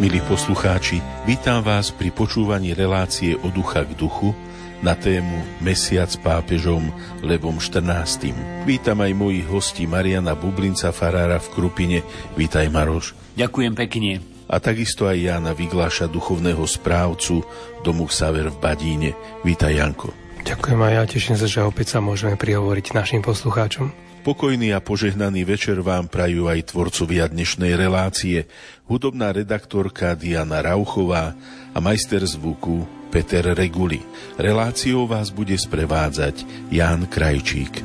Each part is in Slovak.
Milí poslucháči, vítam vás pri počúvaní relácie Od ducha k duchu na tému Mesiac s pápežom Levom XIV. Vítam aj mojich hostí Mariana Bublinca, farára v Krupine. Vítaj, Maroš. Ďakujem pekne. A takisto aj Jána Vigláša, duchovného správcu Domu Xaver v Badíne. Vítaj, Janko. Ďakujem aj ja, teším sa, že opäť sa môžeme prihovoriť našim poslucháčom. Pokojný a požehnaný večer vám prajú aj tvorcovia dnešnej relácie, hudobná redaktorka Diana Rauchová a majster zvuku Peter Reguli. Reláciou vás bude sprevádzať Ján Krajčík.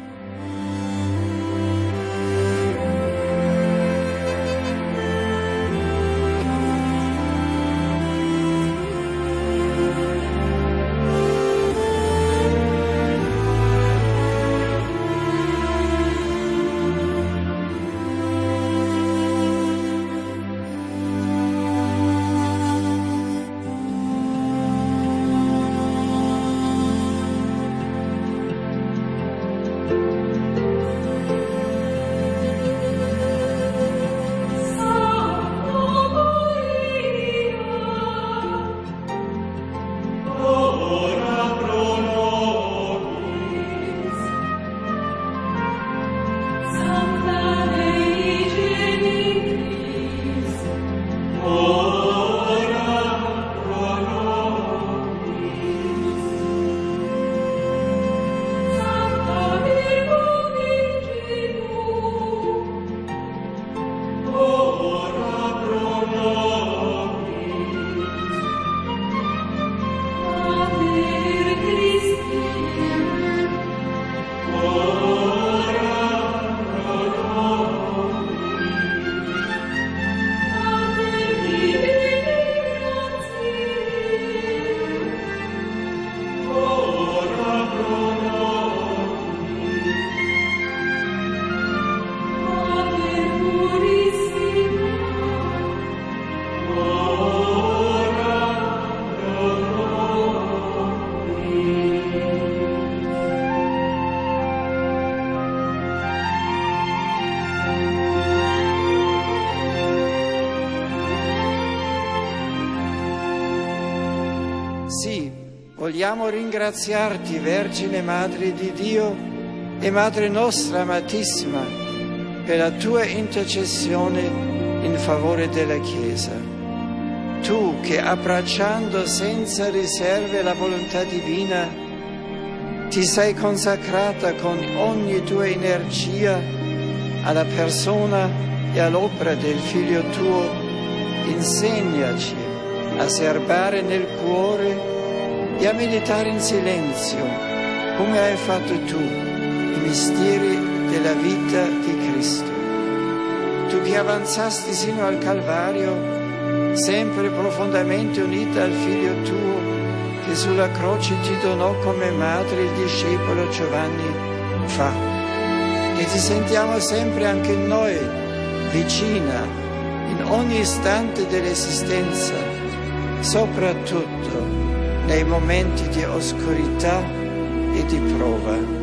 Vogliamo ringraziarti, Vergine Madre di Dio e Madre nostra amatissima, per la tua intercessione in favore della Chiesa. Tu che, abbracciando senza riserve la volontà divina, ti sei consacrata con ogni tua energia alla persona e all'opera del Figlio tuo, insegnaci a serbare nel cuore e a meditare in silenzio, come hai fatto tu, i misteri della vita di Cristo. Tu che avanzasti sino al Calvario, sempre profondamente unita al Figlio tuo, che sulla croce ti donò come madre il discepolo Giovanni, fa che ti sentiamo sempre anche noi vicina in ogni istante dell'esistenza, soprattutto nei momenti di oscurità e di prova.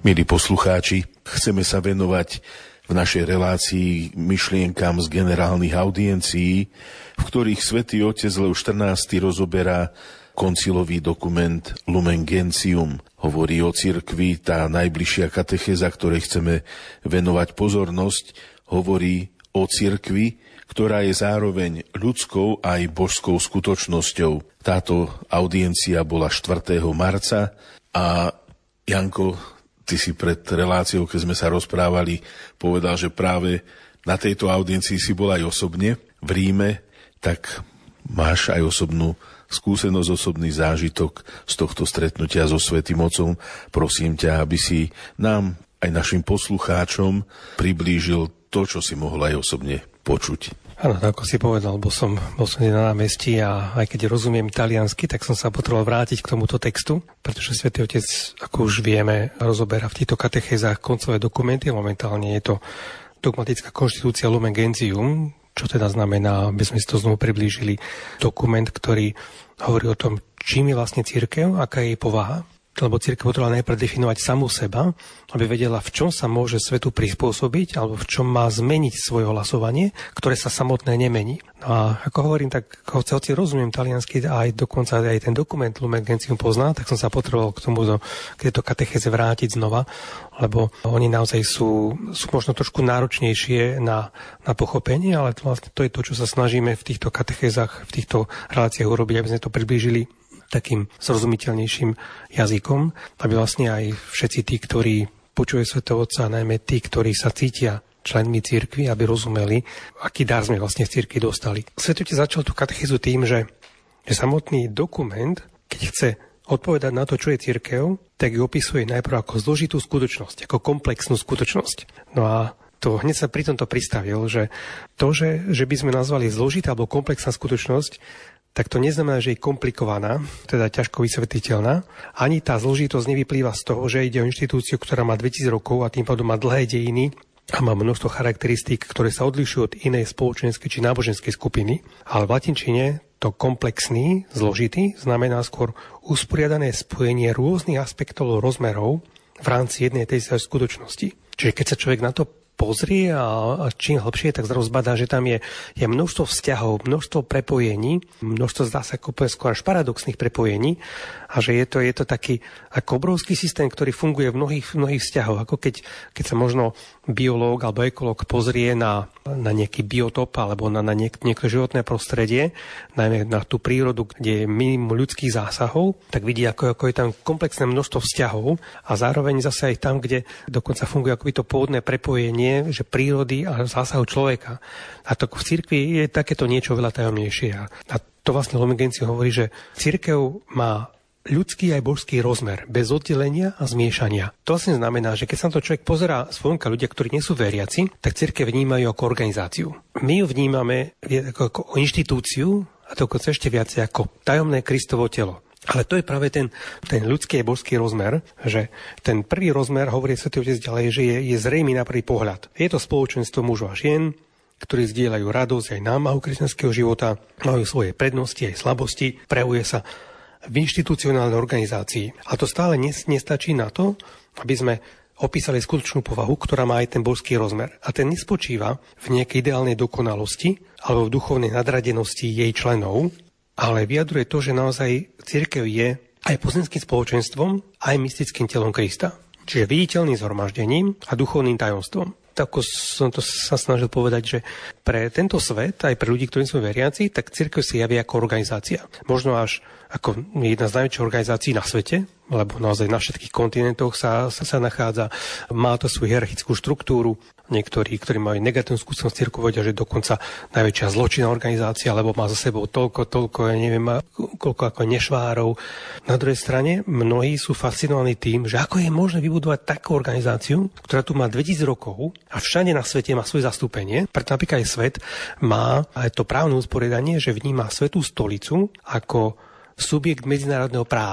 Milí poslucháči, chceme sa venovať v našej relácii myšlienkam z generálnych audiencií, v ktorých Svätý Otec Leo XIV rozoberá koncilový dokument Lumen Gentium. Hovorí o cirkvi, tá najbližšia katechéza, ktorej chceme venovať pozornosť, hovorí o cirkvi, ktorá je zároveň ľudskou aj božskou skutočnosťou. Táto audiencia bola 4. marca a Janko, ty si pred reláciou, keď sme sa rozprávali, povedal, že práve na tejto audiencii si bol aj osobne v Ríme, tak máš aj osobnú skúsenosť, osobný zážitok z tohto stretnutia so Svätým Otcom. Prosím ťa, aby si nám, aj našim poslucháčom, priblížil to, čo si mohol aj osobne počuť. Áno, ako si povedal, bol som na námestí a aj keď rozumiem taliansky, tak som sa potreboval vrátiť k tomuto textu, pretože Svätý Otec, ako už vieme, rozoberá v týchto katechézach koncové dokumenty. Momentálne je to dogmatická konštitúcia Lumen Gentium, čo teda znamená, aby sme si to znovu priblížili, dokument, ktorý hovorí o tom, čím je vlastne cirkev, aká je jej povaha. Lebo cirkev potrebovala najprv definovať samú seba, aby vedela, v čom sa môže svetu prispôsobiť, alebo v čom má zmeniť svoje hlasovanie, ktoré sa samotné nemení. No a ako hovorím, tak hoci rozumiem taliansky a aj dokonca aj ten dokument Lumen Gentium pozná, tak som sa potreboval k tejto katechéze vrátiť znova, lebo oni naozaj sú možno trošku náročnejšie na pochopenie, ale to je to, čo sa snažíme v týchto katechézach, v týchto reláciách urobiť, aby sme to priblížili takým zrozumiteľnejším jazykom, aby vlastne aj všetci tí, ktorí počujú Svätého Otca, najmä tí, ktorí sa cítia členmi cirkvi, aby rozumeli, aký dar sme vlastne v cirkvi dostali. Svätý Otec začal tú katechézu tým, že samotný dokument, keď chce odpovedať na to, čo je cirkev, tak ju opisuje najprv ako zložitú skutočnosť, ako komplexnú skutočnosť. No a to hneď sa pri tomto pristavil, že to, že by sme nazvali zložitá alebo komplexná skutočnosť, tak to neznamená, že je komplikovaná, teda ťažko vysvetliteľná. Ani tá zložitosť nevyplýva z toho, že ide o inštitúciu, ktorá má 2000 rokov a tým pádom má dlhé dejiny a má množstvo charakteristík, ktoré sa odlišujú od inej spoločenskej či náboženskej skupiny. Ale v latinčine to komplexný, zložitý, znamená skôr usporiadané spojenie rôznych aspektov rozmerov v rámci jednej tej skutočnosti. Čiže keď sa človek na to pozrie a čím hlbšie, tak zrazu zbadá, že tam je množstvo vzťahov, množstvo prepojení, množstvo zdá sa skôr až paradoxných prepojení a že je to taký ako obrovský systém, ktorý funguje v mnohých vzťahoch. Ako keď sa možno biológ alebo ekológ pozrie na nejaký biotop alebo na niektoré životné prostredie, najmä na tú prírodu, kde je minimum ľudských zásahov, tak vidí, ako je tam komplexné množstvo vzťahov a zároveň zase aj tam, kde dokonca funguje akoby to pôvodné prepojenie, že prírody a zásahu človeka. A to v cirkvi je takéto niečo veľa tajomnejšie. A to vlastne Lumen Gentium hovorí, že cirkev má ľudský aj božský rozmer, bez oddelenia a zmiešania. To vlastne znamená, že keď sa to človek pozerá zvonka, ľudia, ktorí nie sú veriaci, tak cirkev vnímajú ako organizáciu. My ju vnímame ako inštitúciu a dokonca ešte viac ako tajomné Kristovo telo. Ale to je práve ten ľudský a božský rozmer, že ten prvý rozmer, hovorí Svätý Otec ďalej, že je zrejmý na prvý pohľad. Je to spoločenstvo mužov a žien, ktorí zdieľajú radosť aj námahu kresťanského života, majú svoje prednosti aj slabosti, prejavuje sa v inštitucionálnej organizácii. A to stále nestačí na to, aby sme opísali skutočnú povahu, ktorá má aj ten božský rozmer. A ten nespočíva v nejakej ideálnej dokonalosti alebo v duchovnej nadradenosti jej členov, ale vyjadruje to, že naozaj cirkev je aj pozemským spoločenstvom, aj mystickým telom Krista. Čiže viditeľným zhromaždením a duchovným tajomstvom. Tak som to sa snažil povedať, že pre tento svet, aj pre ľudí, ktorí sú veriaci, tak cirkev si javí ako organizácia. Možno až ako jedna z najväčších organizácií na svete, lebo naozaj na všetkých kontinentoch sa nachádza. Má to svoju hierarchickú štruktúru. Niektorí, ktorí majú negatívnu skúsenosť cirkvi, vedia, že dokonca najväčšia zločinná organizácia, lebo má za sebou toľko, ja neviem, koľko ako nešvárov. Na druhej strane, mnohí sú fascinovaní tým, že ako je možné vybudovať takú organizáciu, ktorá tu má 2000 rokov a všade na svete má svoje zastúpenie. Preto napríklad aj svet má aj to právne usporiadanie, že vníma Svätú stolicu ako subjekt medzinárodného práva.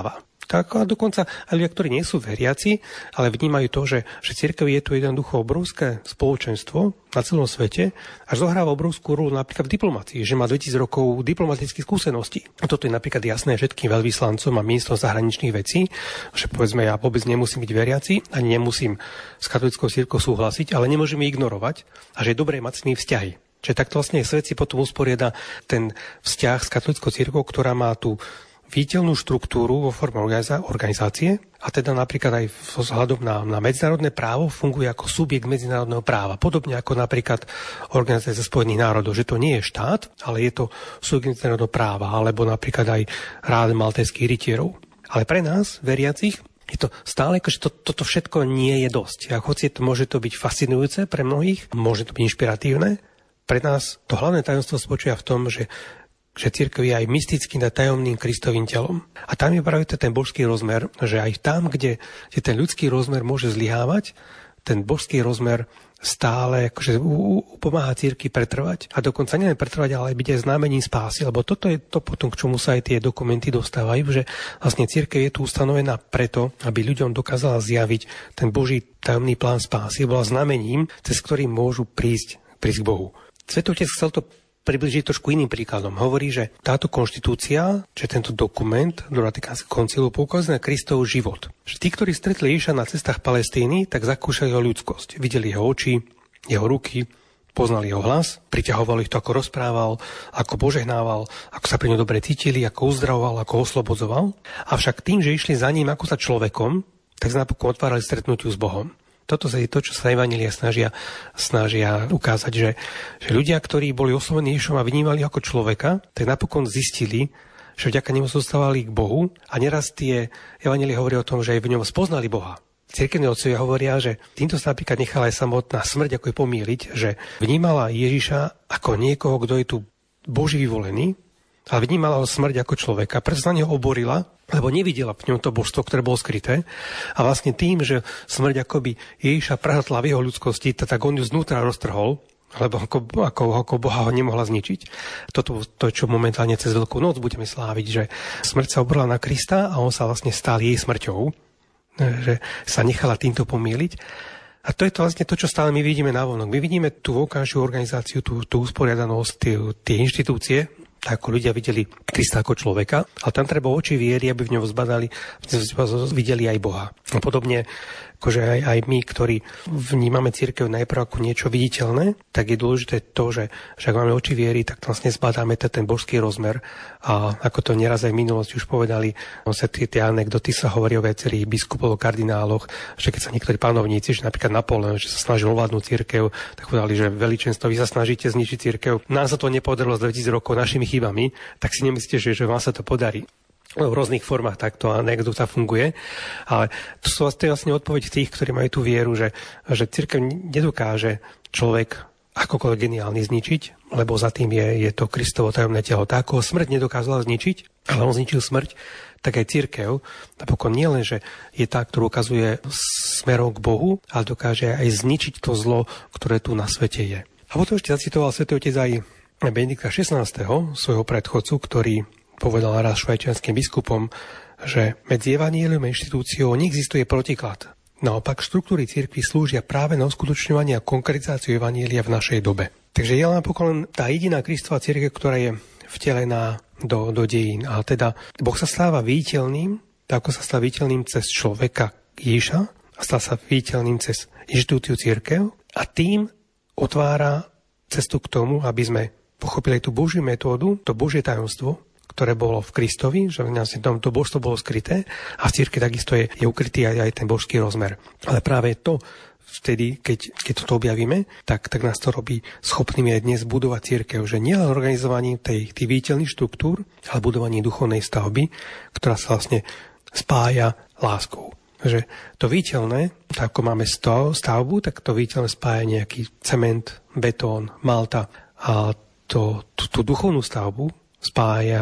Tak a dokonca aj ľudia, ktorí nie sú veriaci, ale vnímajú to, že cirkev je tu jednoducho obrovské spoločenstvo na celom svete a zohráva obrovskú rolu napríklad v diplomácii, že má 2000 rokov diplomatických skúseností. A toto je napríklad jasné všetkým veľvyslancom a ministrom zahraničných vecí, že povedzme, ja vôbec nemusím byť veriaci, ani nemusím s katolickou cirkvou súhlasiť, ale nemôžeme ignorovať a že je dobré mať s nimi vzťahy. Čiže takto vlastne svet si potom usporiada ten vzťah s katolickou cirkvou, ktorá má tú viditeľnú štruktúru vo forme organizácie a teda napríklad aj vzhľadom na medzinárodné právo funguje ako subjekt medzinárodného práva. Podobne ako napríklad Organizácia Spojených národov, že to nie je štát, ale je to subjekt medzinárodného práva, alebo napríklad aj Rád maltéskych rytierov. Ale pre nás, veriacich, je to stále, že toto všetko nie je dosť. A hoci môže to byť fascinujúce pre mnohých, môže to byť inšpiratívne, pre nás to hlavné tajomstvo spočíva v tom, že cirkev je aj mystickým a tajomným Kristovým telom. A tam je práve ten božský rozmer, že aj tam, kde ten ľudský rozmer môže zlyhávať, ten božský rozmer stále akože pomáha cirkvi pretrvať. A dokonca nielen pretrvať, ale aj byť aj znamením spásy. Lebo toto je to potom, k čomu sa aj tie dokumenty dostávajú, že vlastne cirkev je tu ustanovená preto, aby ľuďom dokázala zjaviť ten boží tajomný plán spásy. Bola znamením, cez ktorý môžu prísť k Bohu. Svätý Otec chcel to približiť trošku iným príkladom. Hovorí, že táto konštitúcia, že tento dokument do Vatikánskeho koncilu poukazuje na Kristov život. Že tí, ktorí stretli Ježiša na cestách Palestíny, tak zakúšali jeho ľudskosť. Videli jeho oči, jeho ruky, poznali jeho hlas, priťahovali ich to, ako rozprával, ako požehnával, ako sa pri ňom dobre cítili, ako uzdravoval, ako oslobodzoval. Avšak tým, že išli za ním ako za človekom, tak sa napokon otvárali stretnutiu s Bohom. Toto je to, čo sa evanjelia snažia ukázať, že ľudia, ktorí boli oslovení Ježišom a vnímali ako človeka, tak napokon zistili, že vďaka nemu zostávali k Bohu a neraz tie evanjelia hovoria o tom, že aj v ňom spoznali Boha. Cirkevní otcovia hovoria, že týmto sa napríklad nechala aj samotná smrť ako je pomýliť, že vnímala Ježiša ako niekoho, kto je tu Boží vyvolený, ale vnímala ho smrť ako človeka, preto sa na neho oborila, lebo nevidela v ňom to božstvo, ktoré bolo skryté. A vlastne tým, že smrť akoby Ježiša prehltla v jeho ľudskosti, tak on ju znútra roztrhol, lebo ako Boha ho nemohla zničiť. Toto to, čo momentálne cez Veľkú noc budeme sláviť, že smrť sa obrala na Krista a on sa vlastne stal jej smrťou, že sa nechala týmto pomýliť. A to je to vlastne to, čo stále my vidíme navonok. My vidíme tú vonkajšiu organizáciu, tú usporiadanosť, tie inštitúcie, ako ľudia videli Krista ako človeka, ale tam treba oči viery, aby v ňom zbadali, videli aj Boha. A podobne, akože aj my, ktorí vnímame cirkev najprv ako niečo viditeľné, tak je dôležité to, že ak máme oči viery, tak vlastne zbadáme ten božský rozmer. A ako to neraz aj v minulosti už povedali, tie anekdoty sa hovorí o viacerých biskupov, kardináloch, že keď sa niektorí panovníci, že napríklad Napoleon, že sa snažil ovládnuť cirkev, tak povedali, že veličenstvo, vy sa snažíte zničiť cirkev. Nám sa to nepodarilo z 2000 rokov našimi chybami, tak si nemyslíte, že vám sa to podarí. V rôznych formách takto anekdota funguje. Ale to je vlastne odpoveď tých, ktorí majú tú vieru, že cirkev nedokáže človek akokoľvek geniálny zničiť, lebo za tým je to Kristovo tajomné telo. Tak ako smrť nedokázala zničiť, ale on zničil smrť, tak aj cirkev napokon nie len, že je tá, ktorú ukazuje smerom k Bohu, ale dokáže aj zničiť to zlo, ktoré tu na svete je. A potom ešte zacitoval Svätý Otec aj Benedikta XVI, svojho predchodcu, ktorý povedal raz švajčiarskym biskupom, že medzi evanjeliom a inštitúciou neexistuje protiklad. Naopak štruktúry cirkvi slúžia práve na uskutočňovanie a konkretizáciu evanjelia v našej dobe. Takže je napokon tá jediná Kristova cirkev, ktorá je vtelená do dejín. A teda Boh sa stáva viditeľným, tak ako sa stáva viditeľným cez človeka Ježiša a stáva sa viditeľným cez inštitúciu cirkev a tým otvára cestu k tomu, aby sme pochopili tú Božiu metódu, to Božie tajomstvo, ktoré bolo v Kristovi, že tam to božstvo bolo skryté a v cirkvi takisto je ukrytý aj ten božský rozmer. Ale práve to vtedy, keď toto objavíme, tak nás to robí schopnými aj dnes budovať cirkev, že nielen organizovaním tých viditeľných štruktúr, ale budovaním duchovnej stavby, ktorá sa vlastne spája láskou. Že to viditeľné, tak ako máme stavbu, tak to viditeľné spája nejaký cement, betón, malta a tú duchovnú stavbu spája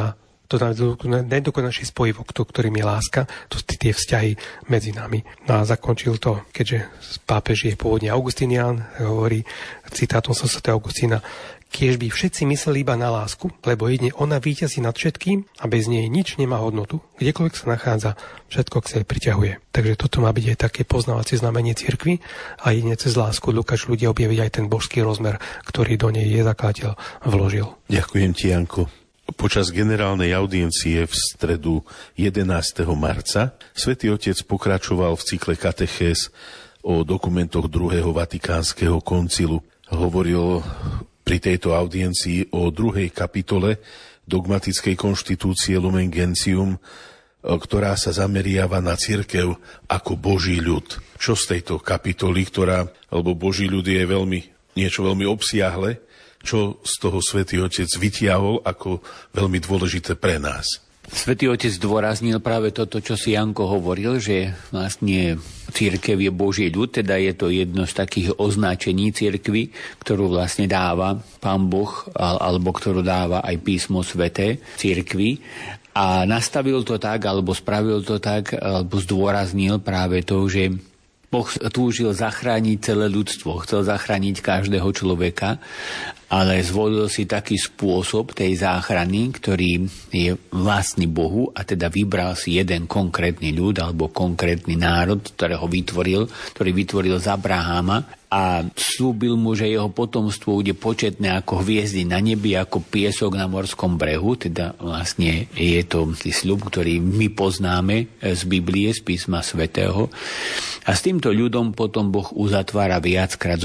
To najdokonalejší spojivok, ktorým je láska, to sú tie vzťahy medzi nami. No a zakončil to, keďže pápež je pôvodne Augustinián, hovorí citátom sa svätého Augustína: kiež by všetci mysleli iba na lásku, lebo jedine ona víťazí nad všetkým a bez nej nič nemá hodnotu. Kdekoľvek sa nachádza, všetko k sebe priťahuje. Takže toto má byť aj také poznávacie znamenie cirkvi a jedine cez lásku dokážu ľudia objaviť aj ten božský rozmer, ktorý do nej je zakladateľ vložil. Ďakujem ti, Janko. Počas generálnej audiencie v stredu 11. marca Svätý Otec pokračoval v cykle katechéz o dokumentoch druhého Vatikánskeho koncilu. Hovoril pri tejto audiencii o 2. kapitole dogmatickej konštitúcie Lumen Gentium, ktorá sa zameriava na cirkev ako Boží ľud. Čo z tejto kapitoly, alebo Boží ľud je niečo veľmi obsiahle, čo z toho Svätý Otec vytiahol ako veľmi dôležité pre nás? Svätý Otec zdôraznil práve toto, čo si Janko hovoril, že vlastne cirkev je Boží ľud, teda je to jedno z takých označení cirkvi, ktorú vlastne dáva Pán Boh, alebo ktorú dáva aj Písmo sväté cirkvi. A nastavil to tak, alebo spravil to tak, alebo zdôraznil práve to, že Boh túžil zachrániť celé ľudstvo, chcel zachrániť každého človeka, ale zvolil si taký spôsob tej záchrany, ktorý je vlastný Bohu, a teda vybral si jeden konkrétny ľud alebo konkrétny národ, ktorý vytvoril z Abraháma, a slúbil mu, že jeho potomstvo bude početné ako hviezdy na nebi, ako piesok na morskom brehu. Teda vlastne je to sľub, ktorý my poznáme z Biblie, z Písma svätého. A s týmto ľudom potom Boh uzatvára viackrát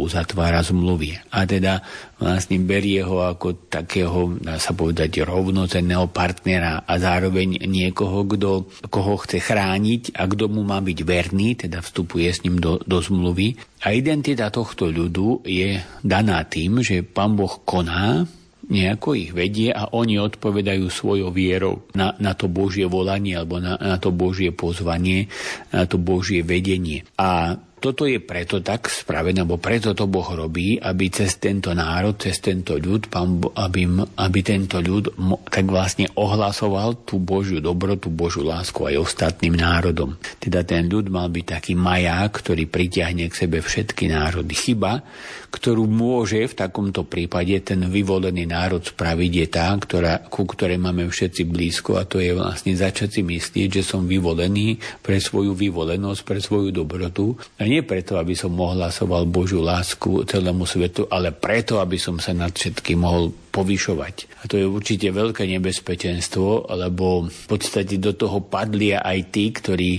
zmluvy. A teda vlastne berie ho ako takého, dá sa povedať, rovnocenného partnera a zároveň niekoho, koho chce chrániť a kto mu má byť verný, teda vstupuje s ním do zmluvy. A identita tohto ľudu je daná tým, že Pán Boh koná, nejako ich vedie a oni odpovedajú svojou vierou na to Božie volanie alebo na to Božie pozvanie, na to Božie vedenie. A toto je preto tak spravené, alebo preto to Boh robí, aby cez tento národ, cez tento ľud, aby tento ľud tak vlastne ohlasoval tú Božiu dobrotu, Božiu lásku aj ostatným národom. Teda ten ľud mal byť taký maják, ktorý pritiahne k sebe všetky národy. Chyba, ktorú môže v takomto prípade ten vyvolený národ spraviť, je tá, ku ktorej máme všetci blízko, a to je vlastne začať si myslieť, že som vyvolený pre svoju vyvolenosť, pre svoju dobrotu. A nie preto, aby som ohlasoval Božiu lásku celému svetu, ale preto, aby som sa nad všetkým mohol povyšovať. A to je určite veľké nebezpečenstvo, lebo v podstate do toho padli aj tí,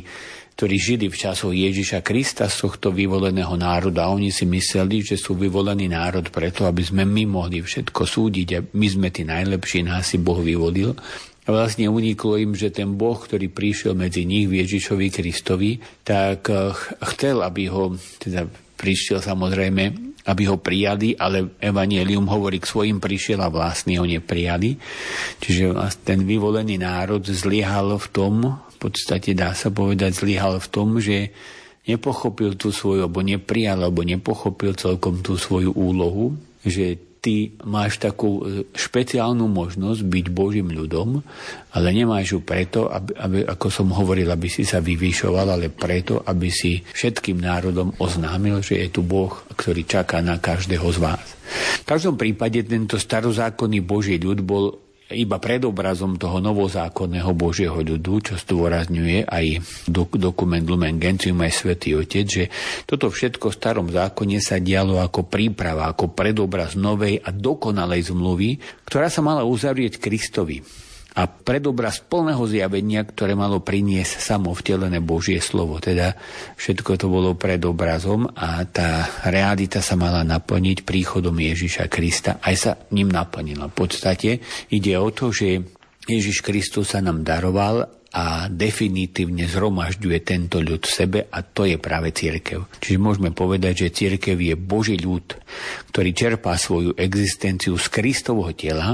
ktorí žili v časoch Ježiša Krista z tohto vyvoleného národa. Oni si mysleli, že sú vyvolený národ preto, aby sme my mohli všetko súdiť a my sme tí najlepší, nás si Boh vyvolil. A vlastne uniklo im, že ten Boh, ktorý prišiel medzi nich v Ježišovi Kristovi, tak chcel, aby ho, teda prišiel samozrejme, aby ho prijali, ale Evangelium hovorí, k svojim prišiel a vlastní ho neprijali. Čiže ten vyvolený národ zlyhal v tom, v podstate dá sa povedať, zlyhal v tom, že nepochopil tú svoju, alebo neprijal, alebo nepochopil celkom tú svoju úlohu, že ty máš takú špeciálnu možnosť byť Božím ľudom, ale nemáš ju preto, aby, ako som hovoril, aby si sa vyvyšoval, ale preto, aby si všetkým národom oznámil, že je tu Boh, ktorý čaká na každého z vás. V každom prípade tento starozákonný Boží ľud bol iba predobrazom toho novozákonného Božieho ľudu, čo zdôrazňuje aj dokument Lumen Gentium aj Svätý Otec, že toto všetko v starom zákone sa dialo ako príprava, ako predobraz novej a dokonalej zmluvy, ktorá sa mala uzavrieť Kristovi. A predobraz plného zjavenia, ktoré malo priniesť samovtelené Božie slovo. Teda všetko to bolo predobrazom a tá realita sa mala naplniť príchodom Ježiša Krista. Aj sa ním naplnila. V podstate ide o to, že Ježiš Kristus sa nám daroval a definitívne zhromažďuje tento ľud v sebe, a to je práve cirkev. Čiže môžeme povedať, že cirkev je Boží ľud, ktorý čerpá svoju existenciu z Kristovho tela,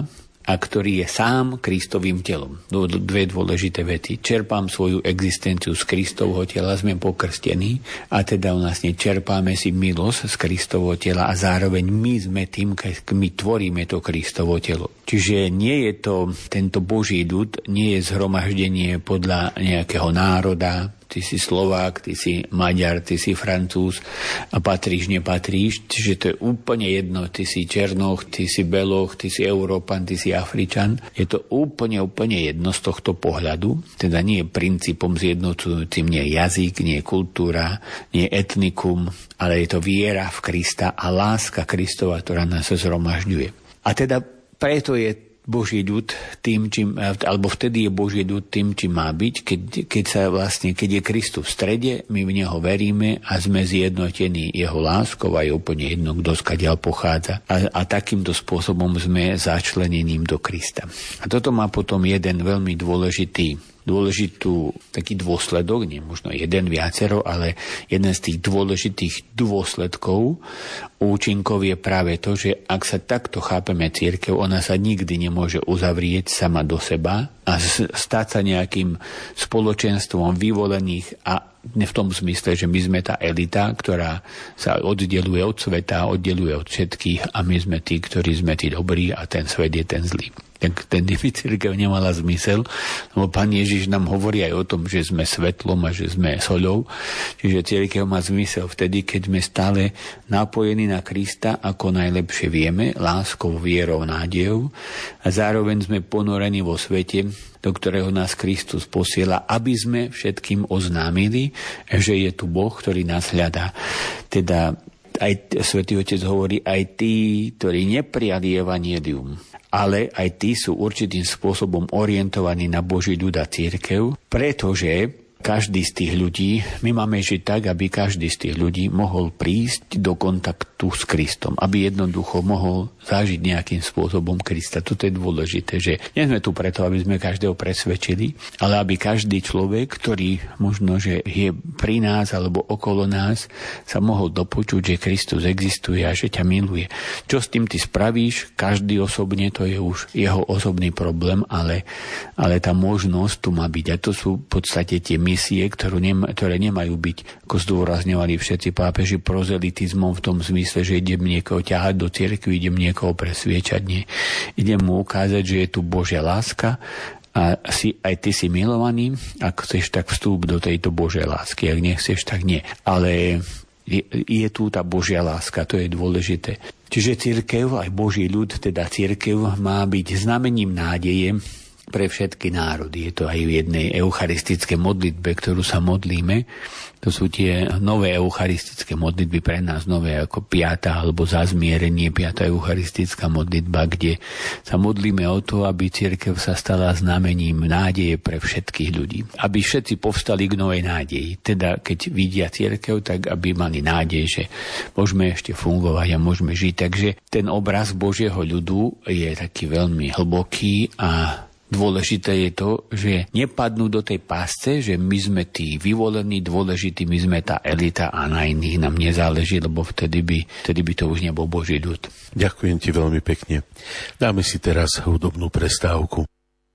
a ktorý je sám Kristovým telom. Dve dôležité vety. Čerpám svoju existenciu z Kristovho tela, sme pokrstení a teda vlastne čerpáme si milosť z Kristovho tela a zároveň my sme tým, keď my tvoríme to Kristovo telo. Čiže nie je to, tento Boží ľud, nie je zhromaždenie podľa nejakého národa. Ty si Slovák, ty si Maďar, ty si Francúz a patríš, nepatríš. Čiže to je úplne jedno. Ty si Černoch, ty si Beloch, ty si Európan, ty si Afričan. Je to úplne jedno z tohto pohľadu. Teda nie je princípom zjednocujúcim, nie je jazyk, nie je kultúra, nie je etnikum, ale je to viera v Krista a láska Kristova, ktorá nás zhromažďuje. A teda preto je Boží ľud tým, čím, alebo vtedy je Boží ľud tým, čím má byť, keď je Kristus v strede, my v Neho veríme a sme zjednotení Jeho láskou a je úplne jedno, kto skadiaľ pochádza. A takýmto spôsobom sme začlenením do Krista. A toto má potom jeden veľmi dôležitý taký dôsledok, nie možno jeden viacero, ale jeden z tých dôležitých dôsledkov, účinkov je práve to, že ak sa takto chápeme cirkev, ona sa nikdy nemôže uzavrieť sama do seba a stať sa nejakým spoločenstvom vyvolených a v tom zmysle, že my sme tá elita, ktorá sa oddeluje od sveta, oddeluje od všetkých a my sme tí, ktorí sme tí dobrí a ten svet je ten zlý. Tak ten cirkev nemala zmysel, lebo Pán Ježiš nám hovorí aj o tom, že sme svetlom a že sme soľou. Čiže cirkev má zmysel vtedy, keď sme stále napojení na Krista, ako najlepšie vieme, láskou, vierou, nádejou a zároveň sme ponorení vo svete, do ktorého nás Kristus posiela, aby sme všetkým oznámili, že je tu Boh, ktorý nás hľadá. Teda aj Svätý Otec hovorí, aj tí, ktorí neprijali evanjelium, ale aj tí sú určitým spôsobom orientovaní na Boží ľud a cirkev, pretože každý z tých ľudí, my máme žiť tak, aby každý z tých ľudí mohol prísť do kontaktu s Kristom, aby jednoducho mohol zažiť nejakým spôsobom Krista. Toto je dôležité, že nie sme tu preto, aby sme každého presvedčili, ale aby každý človek, ktorý možno, že je pri nás alebo okolo nás, sa mohol dopočuť, že Kristus existuje a že ťa miluje. Čo s tým ty spravíš, každý osobne, to je už jeho osobný problém, ale tá možnosť tu má byť. A to sú v podstate tie misie, ktoré nemajú byť, ako zdôrazňovali všetci pápeži, prozelitizmom v tom zmysle, že idem niekoho ťahať do cirkvi, idem niekoho presviečať. Nie. Idem mu ukázať, že je tu Božia láska a aj ty si milovaný, ak chceš, tak vstúp do tejto Božej lásky, ak nechceš, tak nie. Ale je tu tá Božia láska, to je dôležité. Čiže cirkev, aj Boží ľud, teda cirkev má byť znamením nádeje pre všetky národy. Je to aj v jednej eucharistickej modlitbe, ktorú sa modlíme. To sú tie nové eucharistické modlitby pre nás, nové ako 5. alebo zazmierenie 5. eucharistická modlitba, kde sa modlíme o to, aby cirkev sa stala znamením nádeje pre všetkých ľudí. Aby všetci povstali k novej nádeji. Teda keď vidia cirkev, tak aby mali nádej, že môžeme ešte fungovať a môžeme žiť. Takže ten obraz Božieho ľudu je taký veľmi hlboký a dôležité je to, že nepadnú do tej pásce, že my sme tí vyvolení, dôležití, my sme tá elita a na iných nám nezáleží, lebo vtedy by to už nebol Boží ľud. Ďakujem ti veľmi pekne. Dáme si teraz hudobnú prestávku.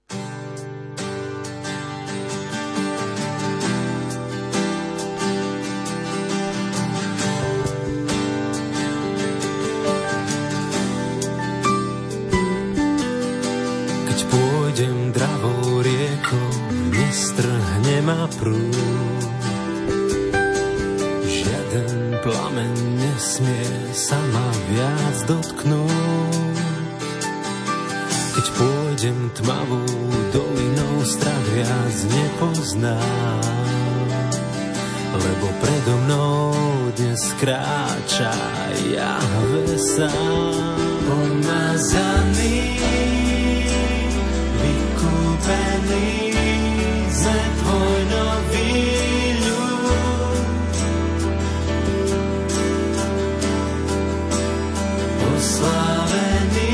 Dravou riekou nestrhne ma prúd. Žiaden plameň nesmie sa ma viac dotknúť. Keď pôjdem tmavou dolinou, strach viac nepoznám, lebo predo mnou dnes kráča Jahve sám. Pomazaný, sme tvoj nový ľud. Oslávený,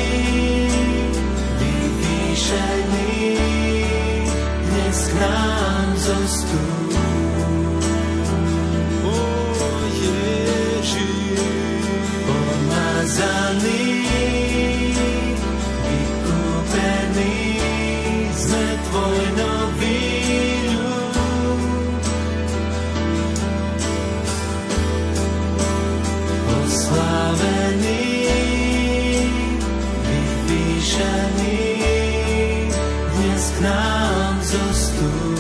vyvýšený, dnes k nám zostúp. O Ježiš, pomazaný, dnes k nám zostúp.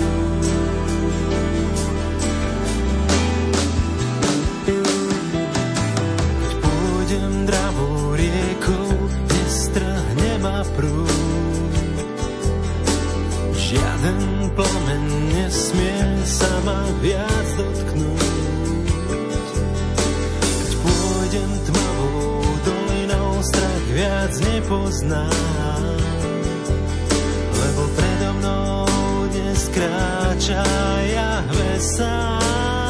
Keď pôjdem dravou riekou, nestrhne ma prúd. Žiaden plameň nesmie sa ma viac dotknúť. Keď pôjdem tmavou dolinou, strach viac nepoznám, lebo predo mnou dnes kráča Jahve sám.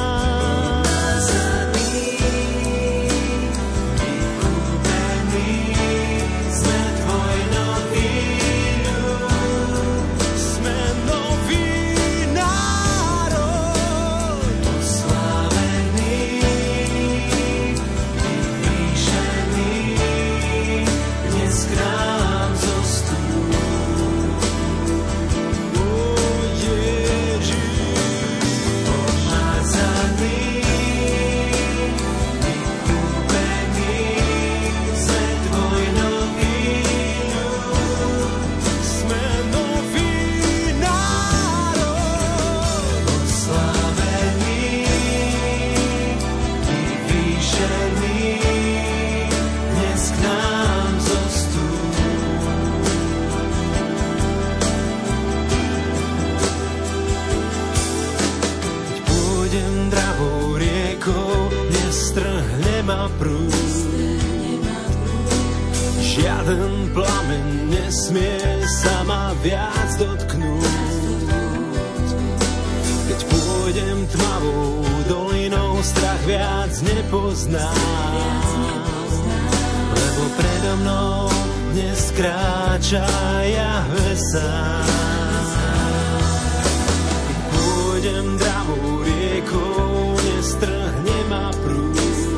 Žiaden plameň nesmie sa ma viac dotknúť. Keď pôjdem tmavou dolinou, strach viac nepoznám, lebo predo mnou dnes kráča Jahve sám. Keď pôjdem dravou riekou, nestrhne ma prúd.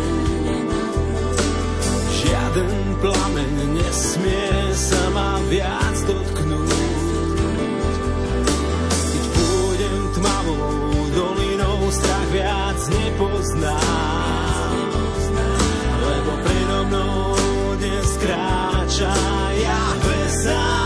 Žiaden plameň nesmie sa ma viac dotknúť. Keď pôjdem tmavou dolinou, strach viac nepoznám, lebo predo mnou dnes kráča Jahve sám.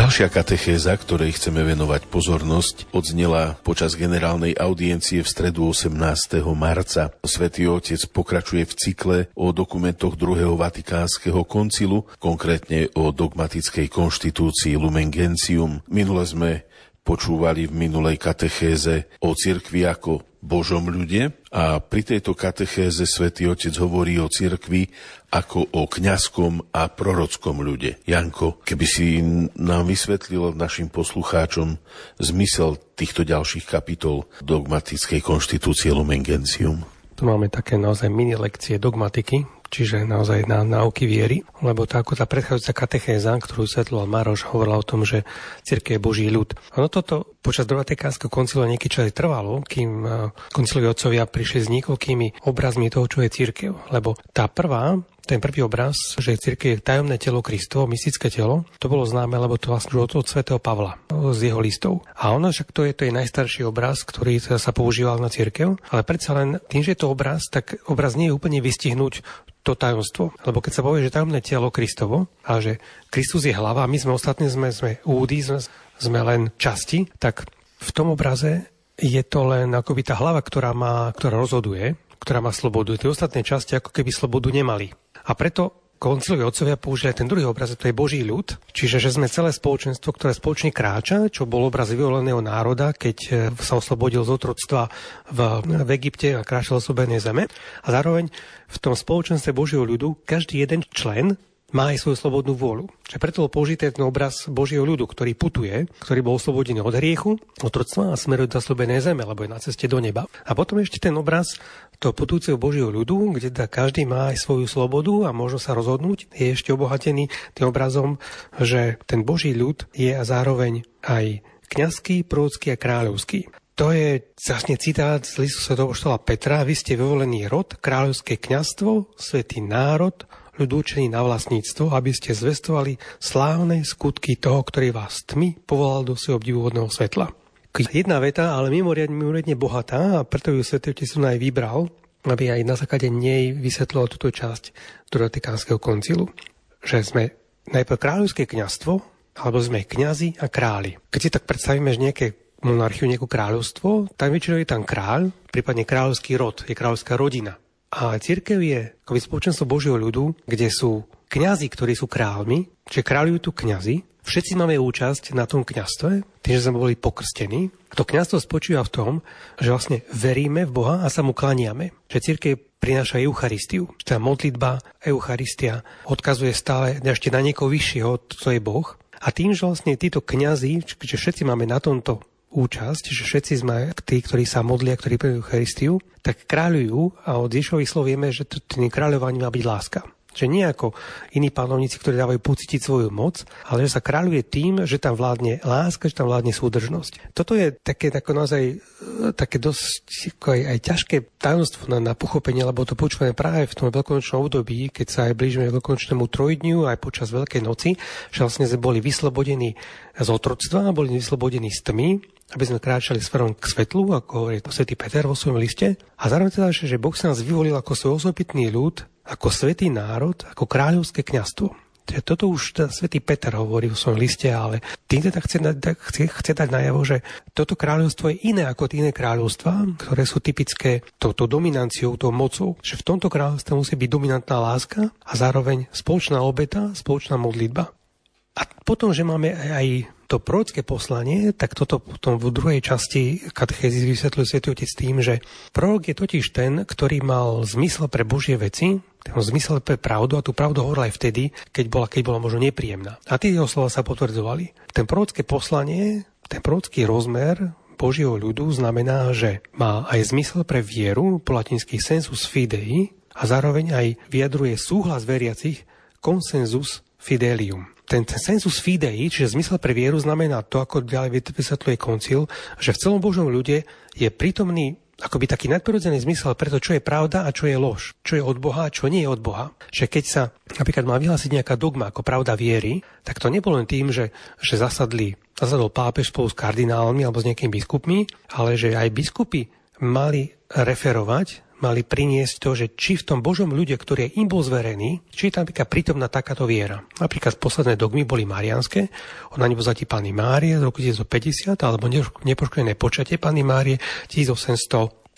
Ďalšia katechéza, ktorej chceme venovať pozornosť, odznela počas generálnej audiencie v stredu 18. marca. Svätý Otec pokračuje v cykle o dokumentoch druhého Vatikánskeho koncilu, konkrétne o dogmatickej konštitúcii Lumen Gentium. Minule sme počúvali v minulej katechéze o cirkvi ako Božom ľude a pri tejto katechéze Svätý Otec hovorí o cirkvi ako o kňazskom a prorockom ľude. Janko, keby si nám vysvetlil našim poslucháčom zmysel týchto ďalších kapitol dogmatickej konštitúcie Lumen Gentium. Tu máme také naozaj mini lekcie dogmatiky, čiže naozaj na náuky viery, lebo tá predchádzajúca katechéza, ktorú vysvetľoval Maroš, hovorila o tom, že cirkev je Boží ľud. Ono toto počas druhého Vatikánskeho koncilu nieký čas trvalo, kým konciloví otcovia prišli s niekoľkými obrazmi toho, čo je cirkev. Lebo ten prvý obraz, že cirkev je tajomné telo Kristovo, mystické telo, to bolo známe, lebo to vlastne od svätého Pavla z jeho listov. A ono však to je najstarší obraz, ktorý sa používal na cirkev, ale predsa len tým, že je to obraz, tak obraz nie je úplne vystihnúť to tajomstvo. Lebo keď sa povie, že tajomné telo Kristovo, a že Kristus je hlava a my sme ostatní, sme údy, sme len časti, tak v tom obraze je to len akoby tá hlava, ktorá rozhoduje, ktorá má slobodu. Tie ostatné časti ako keby slobodu nemali. A preto konciloví otcovia použili ten druhý obraz, to je Boží ľud, čiže že sme celé spoločenstvo, ktoré spoločne kráča, čo bol obraz vyvoleného národa, keď sa oslobodil z otroctva v Egypte a kráčal oslobodenej zeme. A zároveň v tom spoločenstve Božieho ľudu každý jeden člen má aj svoju slobodnú vôľu. Čiže preto bol použitý ten obraz Božieho ľudu, ktorý putuje, ktorý bol oslobodený od hriechu, otroctva a smeruje do zasľúbenej zeme, lebo je na ceste do neba. A potom ešte ten obraz toho putujúceho Božieho ľudu, kde každý má aj svoju slobodu a možno sa rozhodnúť, je ešte obohatený tým obrazom, že ten Boží ľud je zároveň aj kňazský, prorocký a kráľovský. To je vlastne citát z listu svätého apoštola Petra: vy ste vyvolený rod, kráľovské kňazstvo, svätý národ, ľud určený na vlastníctvo, aby ste zvestovali slávne skutky toho, ktorý vás tmy povolal do svojho obdivuhodného svetla. Jedna veta, ale mimoriadne bohatá, a preto ju Svätý Otec aj vybral, aby aj na základe nej vysvetľoval túto časť druhého Vatikánskeho koncilu. Že sme najprv kráľovské kňazstvo, alebo sme kňazi a králi. Keď si tak predstavíme, že nejaké monarchiu, nejaké kráľovstvo, tak väčšinou je tam kráľ, prípadne kráľovský rod, je kráľovská rodina. A cirkev je akoby spoločenstvo Božieho ľudu, kde sú kňazi, ktorí sú kráľmi, čiže kráľujú tu kňazi. Všetci máme účasť na tom kňazstve, tým, že sme boli pokrstení. A to kňazstvo spočíva v tom, že vlastne veríme v Boha a sa mu klaniame. Že cirkev prináša Eucharistiu. Tá modlitba, Eucharistia odkazuje stále ešte na niekoho vyššieho, to je Boh. A tým, že vlastne títo kňazi, že všetci máme na tomto účasť, že všetci sme tí, ktorí sa modlia, ktorí príjmajú Eucharistiu, tak kráľujú a od Ježišových slov vieme, že tým kráľovaním má byť láska. Že nie ako iní panovníci, ktorí dávajú pocítiť svoju moc, ale že sa kráľuje tým, že tam vládne láska, že tam vládne súdržnosť. Toto je také naozaj také dosť aj ťažké tajomstvo na pochopenie, lebo to počúvame práve v tom veľkonočnom období, keď sa aj blížime k veľkonočnému trojdňu, aj počas Veľkej noci, že vlastne sme boli vyslobodení z otroctva, boli vyslobodení z tmy, aby sme kráčali smerom k svetlu, ako hovorí svätý Peter vo svojom liste. A zároveň teda, že Boh sa nás vyvolil ako svoj osobitný ľud, ako svätý národ, ako kráľovské kňazstvo. Čiže toto už svätý Peter hovorí vo svojom liste, ale tým teda chce dať najavo, že toto kráľovstvo je iné ako tie iné kráľovstvá, ktoré sú typické touto dominanciou, tou mocou. Že v tomto kráľovstve musí byť dominantná láska a zároveň spoločná obeta, spoločná modlitba. A potom, že máme aj to prorocké poslanie, tak toto potom v druhej časti katechézy vysvetľuje Svätý Otec tým, že prorok je totiž ten, ktorý mal zmysel pre Božie veci, ten zmysel pre pravdu, a tú pravdu hovoril aj vtedy, keď bola možno nepríjemná. A tie jeho slova sa potvrdzovali. Ten prorocké poslanie, ten prorocký rozmer Božieho ľudu znamená, že má aj zmysel pre vieru, po latinsky sensus fidei, a zároveň aj vyjadruje súhlas veriacich, consensus fidelium. Ten sensus fidei, čiže zmysel pre vieru, znamená to, ako ďalej vysvetľuje koncil, že v celom Božom ľude je prítomný akoby taký nadprirodzený zmysel pre to, čo je pravda a čo je lož, čo je od Boha a čo nie je od Boha. Že keď sa napríklad má vyhlásiť nejaká dogma ako pravda viery, tak to nebolo len tým, že zasadol pápež spolu s kardinálmi alebo s nejakými biskupmi, ale že aj biskupy mali referovať, mali priniesť to, že či v tom Božom ľude, ktorý im bol zverený, či je tam napríklad prítomná takáto viera. Napríklad posledné dogmy boli mariánske, o Nanebovzatí Panny Márie z roku 1950, alebo Nepoškodené počatie Panny Márie 1854.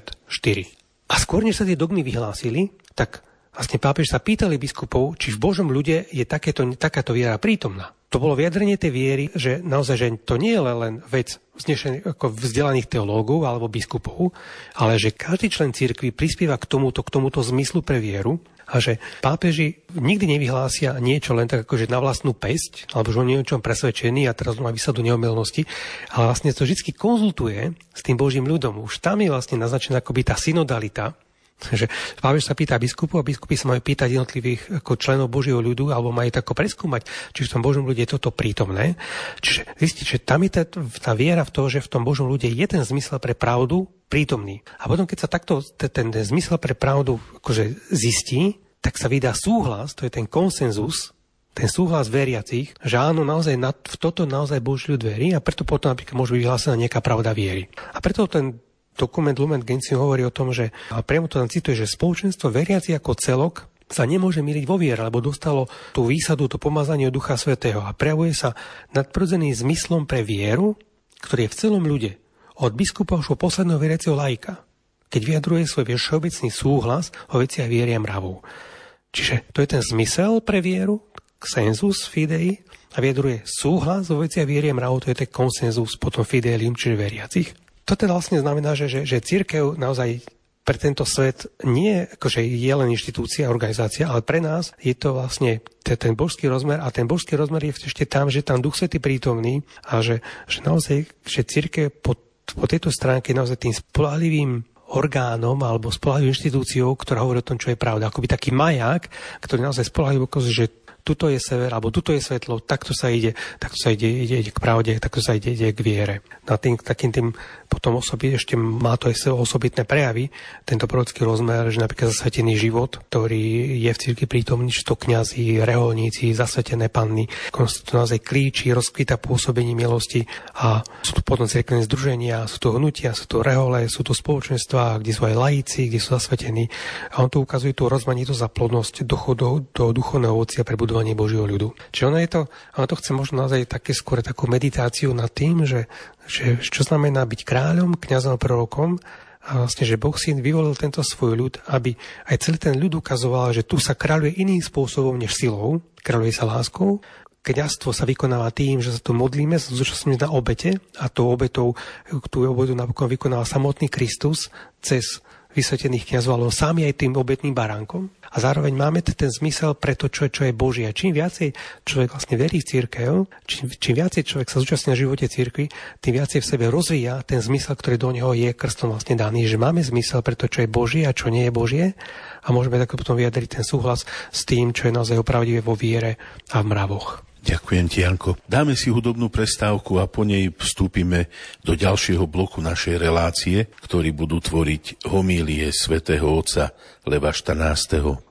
A skôr, než sa tie dogmy vyhlásili, tak vlastne pápež sa pýtali biskupov, či v Božom ľude je takáto viera prítomná. To bolo vyjadrenie tej viery, že naozaj, že to nie je len vec vznešených ako vzdelaných teológov alebo biskupov, ale že každý člen cirkvi prispieva k tomuto zmyslu pre vieru a že pápeži nikdy nevyhlásia niečo len tak akože na vlastnú pesť, alebo že o niečom presvedčený a teraz má výsadu neomylnosti, ale vlastne to vždy konzultuje s tým Božím ľudom. Už tam je vlastne naznačená akoby tá synodalita, že pápež sa pýta biskupov a biskupy sa majú pýtať jednotlivých ako členov Božieho ľudu alebo majú tako preskúmať, či v tom Božom ľude je toto prítomné. Čiže zistiť, že tam je tá viera v to, že v tom Božom ľude je ten zmysel pre pravdu prítomný. A potom, keď sa takto ten zmysel pre pravdu akože zistí, tak sa vydá súhlas, to je ten konsenzus, ten súhlas veriacich, že áno, naozaj v toto naozaj Boží ľud verí a preto potom napríklad môže byť vyhlásená nejaká pravda viery. A preto ten dokument Lumen Gentium hovorí o tom, že, a priamo to tam cituje, že spoločenstvo veriaci ako celok sa nemôže myliť vo viere, lebo dostalo tú výsadu, to pomazanie od Ducha Svätého a prejavuje sa nadprirodzeným zmyslom pre vieru, ktorý je v celom ľude, od biskupa už po posledného veriaceho laika, keď vyjadruje svoj všeobecný súhlas o veciach viery a mravov. Čiže to je ten zmysel pre vieru, sensus fidei, a vyjadruje súhlas o veciach viery a mravov, to je ten konsenzus potom fidelium, čiže veriacich. To teda vlastne znamená, že cirkev naozaj pre tento svet nie akože je len inštitúcia, organizácia, ale pre nás je to vlastne ten božský rozmer a ten božský rozmer je ešte tam, že tam Duch Svätý prítomný a že naozaj, že cirkev po tejto stránke naozaj tým spoľahlivým orgánom alebo spoľahlivou inštitúciou, ktorá hovorí o tom, čo je pravda. Akoby taký maják, ktorý naozaj spoľahlivo ukazuje, že tuto je sever, alebo tuto je svetlo, takto sa ide k pravde, takto sa ide k viere. Na takým tým potom ešte má to aj osobitné prejavy, tento prorocký rozmer, že napríklad zasvetený život, ktorý je v cirkvi prítomný, či to kňazi, reholníci, zasvetené panny, to naozaj klíči, rozkvita pôsobení milosti a sú tu potom cirkevné združenia, sú tu hnutia, sú tu rehole, sú tu spoločenstvá, kde sú aj laici, kde sú zasvetení a on tu ukazuje tú rozmanitosť a plodnosť do duchovného ovocia pre budovanie Božieho ľudu. Čiže ono to chce možno naozaj skôr takú meditáciu nad tým, že čo znamená byť kráľom, kňazom a prorokom a vlastne, že Boh si vyvolil tento svoj ľud, aby aj celý ten ľud ukazoval, že tu sa kráľuje iným spôsobom než silou, kráľuje sa láskou. Kňazstvo sa vykonáva tým, že sa tu modlíme, sa zúčastňujeme na obete a tú obetu napokon vykonáva samotný Kristus cez vysvetených kňazov, ale sám je aj tým obetným baránkom. A zároveň máme ten zmysel pre to, čo je Božie. A čím viacej človek vlastne verí v cirkev, čím viacej človek sa zúčastní na živote cirkvi, tým viacej v sebe rozvíja ten zmysel, ktorý do neho je krstom vlastne daný, že máme zmysel pre to, čo je Božie a čo nie je Božie. A môžeme takto potom vyjadriť ten súhlas s tým, čo je naozaj opravdivé vo viere a v mravoch. Ďakujem ti, Janko. Dáme si hudobnú prestávku a po nej vstúpime do ďalšieho bloku našej relácie, ktorý budú tvoriť homílie svätého otca Leva 14.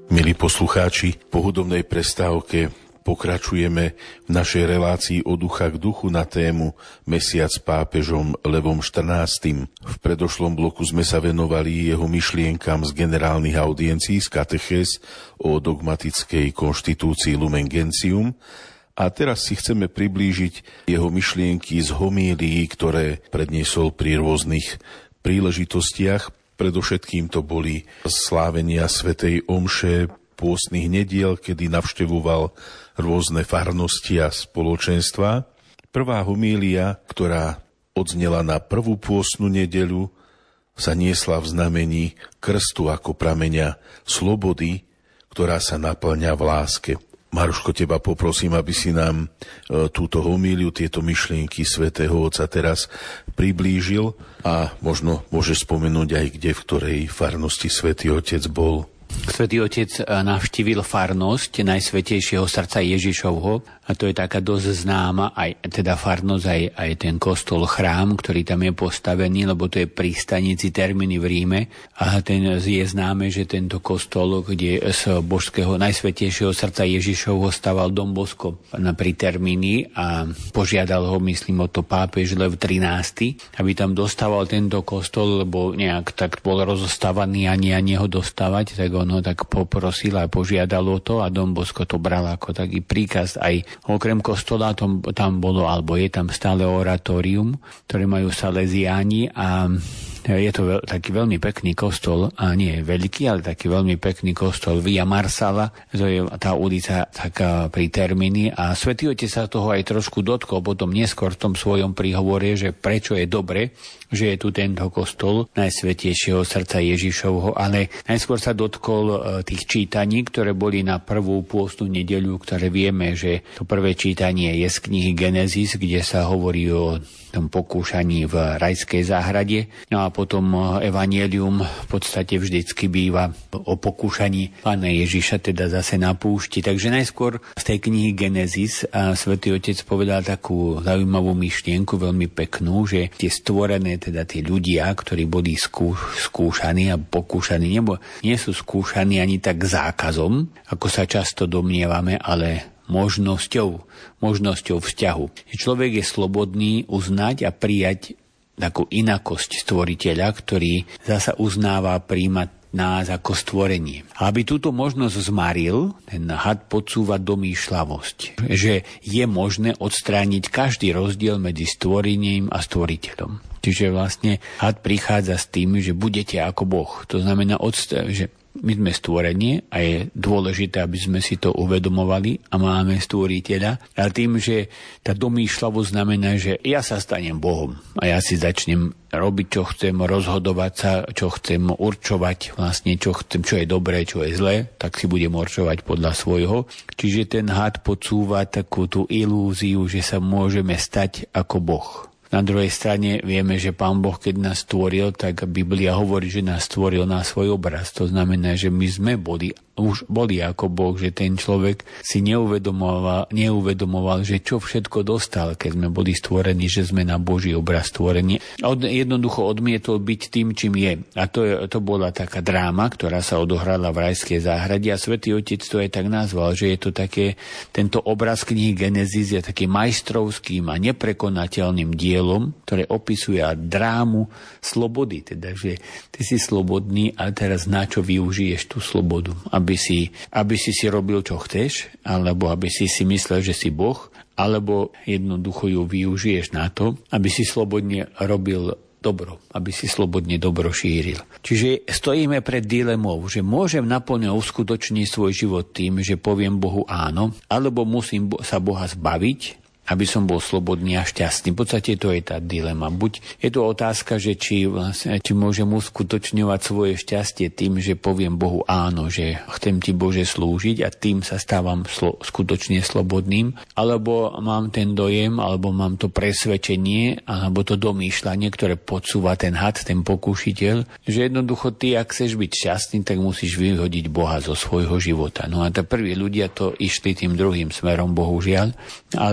Milí poslucháči, po hudobnej prestávke pokračujeme v našej relácii Od ducha k duchu na tému Mesiac s pápežom Levom XIV. V predošlom bloku sme sa venovali jeho myšlienkam z generálnych audiencií z katechéz o dogmatickej konštitúcii Lumen Gentium a teraz si chceme priblížiť jeho myšlienky z homílií, ktoré predniesol pri rôznych príležitostiach. Predovšetkým to boli slávenia svätej omše, pôstnych nediel, kedy navštevoval rôzne farnosti a spoločenstva. Prvá homília, ktorá odznela na prvú pôstnu nedeľu, sa niesla v znamení krstu ako prameňa slobody, ktorá sa naplňa v láske. Maruško, teba poprosím, aby si nám túto homíliu, tieto myšlienky svätého Otca teraz priblížil a možno môže spomenúť aj kde, v ktorej farnosti svätý Otec bol. Svätý Otec navštívil farnosť Najsvätejšieho srdca Ježišovho a to je taká dosť známa, aj teda farnosť, aj ten kostol, chrám, ktorý tam je postavený, lebo to je pri stanici Termini v Ríme a ten je známe, že tento kostol, kde z božského Najsvätejšieho srdca Ježišovho staval Don Bosco pri Termini a požiadal ho, myslím, o to pápež Lev XIII, aby tam dostával tento kostol, lebo nejak tak bol rozostávaný a ani ho dostávať, tak on ho tak poprosil a požiadal o to a Don Bosco to bral ako taký príkaz. Aj okrem kostola tam bolo, alebo je tam stále oratórium, ktoré majú Salesiáni a je to taký veľmi pekný kostol, a nie je veľký, ale taký veľmi pekný kostol Via Marsala, to je tá ulica taká pri Termini a Svätý Otec sa toho aj trošku dotkol potom neskôr v tom svojom príhovore, že prečo je dobre, že je tu tento kostol Najsvätejšieho srdca Ježišovho, ale najskôr sa dotkol tých čítaní, ktoré boli na prvú pôstnu nedeľu, ktoré vieme, že to prvé čítanie je z knihy Genesis, kde sa hovorí o tom pokúšaní v rajskej záhrade. No a potom evanjelium v podstate vždycky býva o pokúšaní Pána Ježiša, teda zase na púšti. Takže najskôr z tej knihy Genesis Svätý Otec povedal takú zaujímavú myšlienku, veľmi peknú, že tie stvorené, teda tí ľudia, ktorí boli skúšaní a pokúšaní, nebo nie sú skúšaní ani tak zákazom, ako sa často domnievame, ale možnosťou vzťahu. Človek je slobodný uznať a prijať takú inakosť stvoriteľa, ktorý zasa uznáva príjmať nás ako stvorenie. A aby túto možnosť zmaril, ten had podsúva domýšľavosť, že je možné odstrániť každý rozdiel medzi stvorením a stvoriteľom. Čiže vlastne had prichádza s tým, že budete ako Boh. To znamená, že my sme stvorenie a je dôležité, aby sme si to uvedomovali a máme stvoriteľa. A tým, že tá domýšľavosť znamená, že ja sa stanem Bohom a ja si začnem robiť, čo chcem, rozhodovať sa, čo chcem, určovať vlastne, čo chcem, čo je dobré, čo je zlé, tak si budem určovať podľa svojho. Čiže ten had podsúva takú tú ilúziu, že sa môžeme stať ako Boh. Na druhej strane vieme, že Pán Boh, keď nás stvoril, tak Biblia hovorí, že nás stvoril na svoj obraz. To znamená, že my sme už boli ako Boh, že ten človek si neuvedomoval, že čo všetko dostal, keď sme boli stvorení, že sme na Boží obraz stvorení. Jednoducho odmietol byť tým, čím je. A to bola taká dráma, ktorá sa odohrala v rajskej záhrade a Svätý Otec to aj tak nazval, že je to také, tento obraz knihy Genesis je takým majstrovským a neprekonateľným dielom, ktoré opisuje drámu slobody. Teda, že ty si slobodný a teraz na čo využiješ tú slobodu? Aby si robil, čo chceš, alebo aby si myslel, že si Boh, alebo jednoducho ju využiješ na to, aby si slobodne robil dobro, aby si slobodne dobro šíril. Čiže stojíme pred dilemou, že môžem naplno uskutočniť svoj život tým, že poviem Bohu áno, alebo musím sa Boha zbaviť, aby som bol slobodný a šťastný. V podstate to je tá dilema. Buď je to otázka, že či môžem uskutočňovať svoje šťastie tým, že poviem Bohu áno, že chcem ti Bože slúžiť a tým sa stávam skutočne slobodným, alebo mám ten dojem, alebo mám to presvedčenie, alebo to domýšľanie, ktoré podsúva ten had, ten pokušiteľ, že jednoducho ty, ak chceš byť šťastný, tak musíš vyhodiť Boha zo svojho života. No a tí prví ľudia to išli tým druhým smerom, bohužiaľ, ale týmto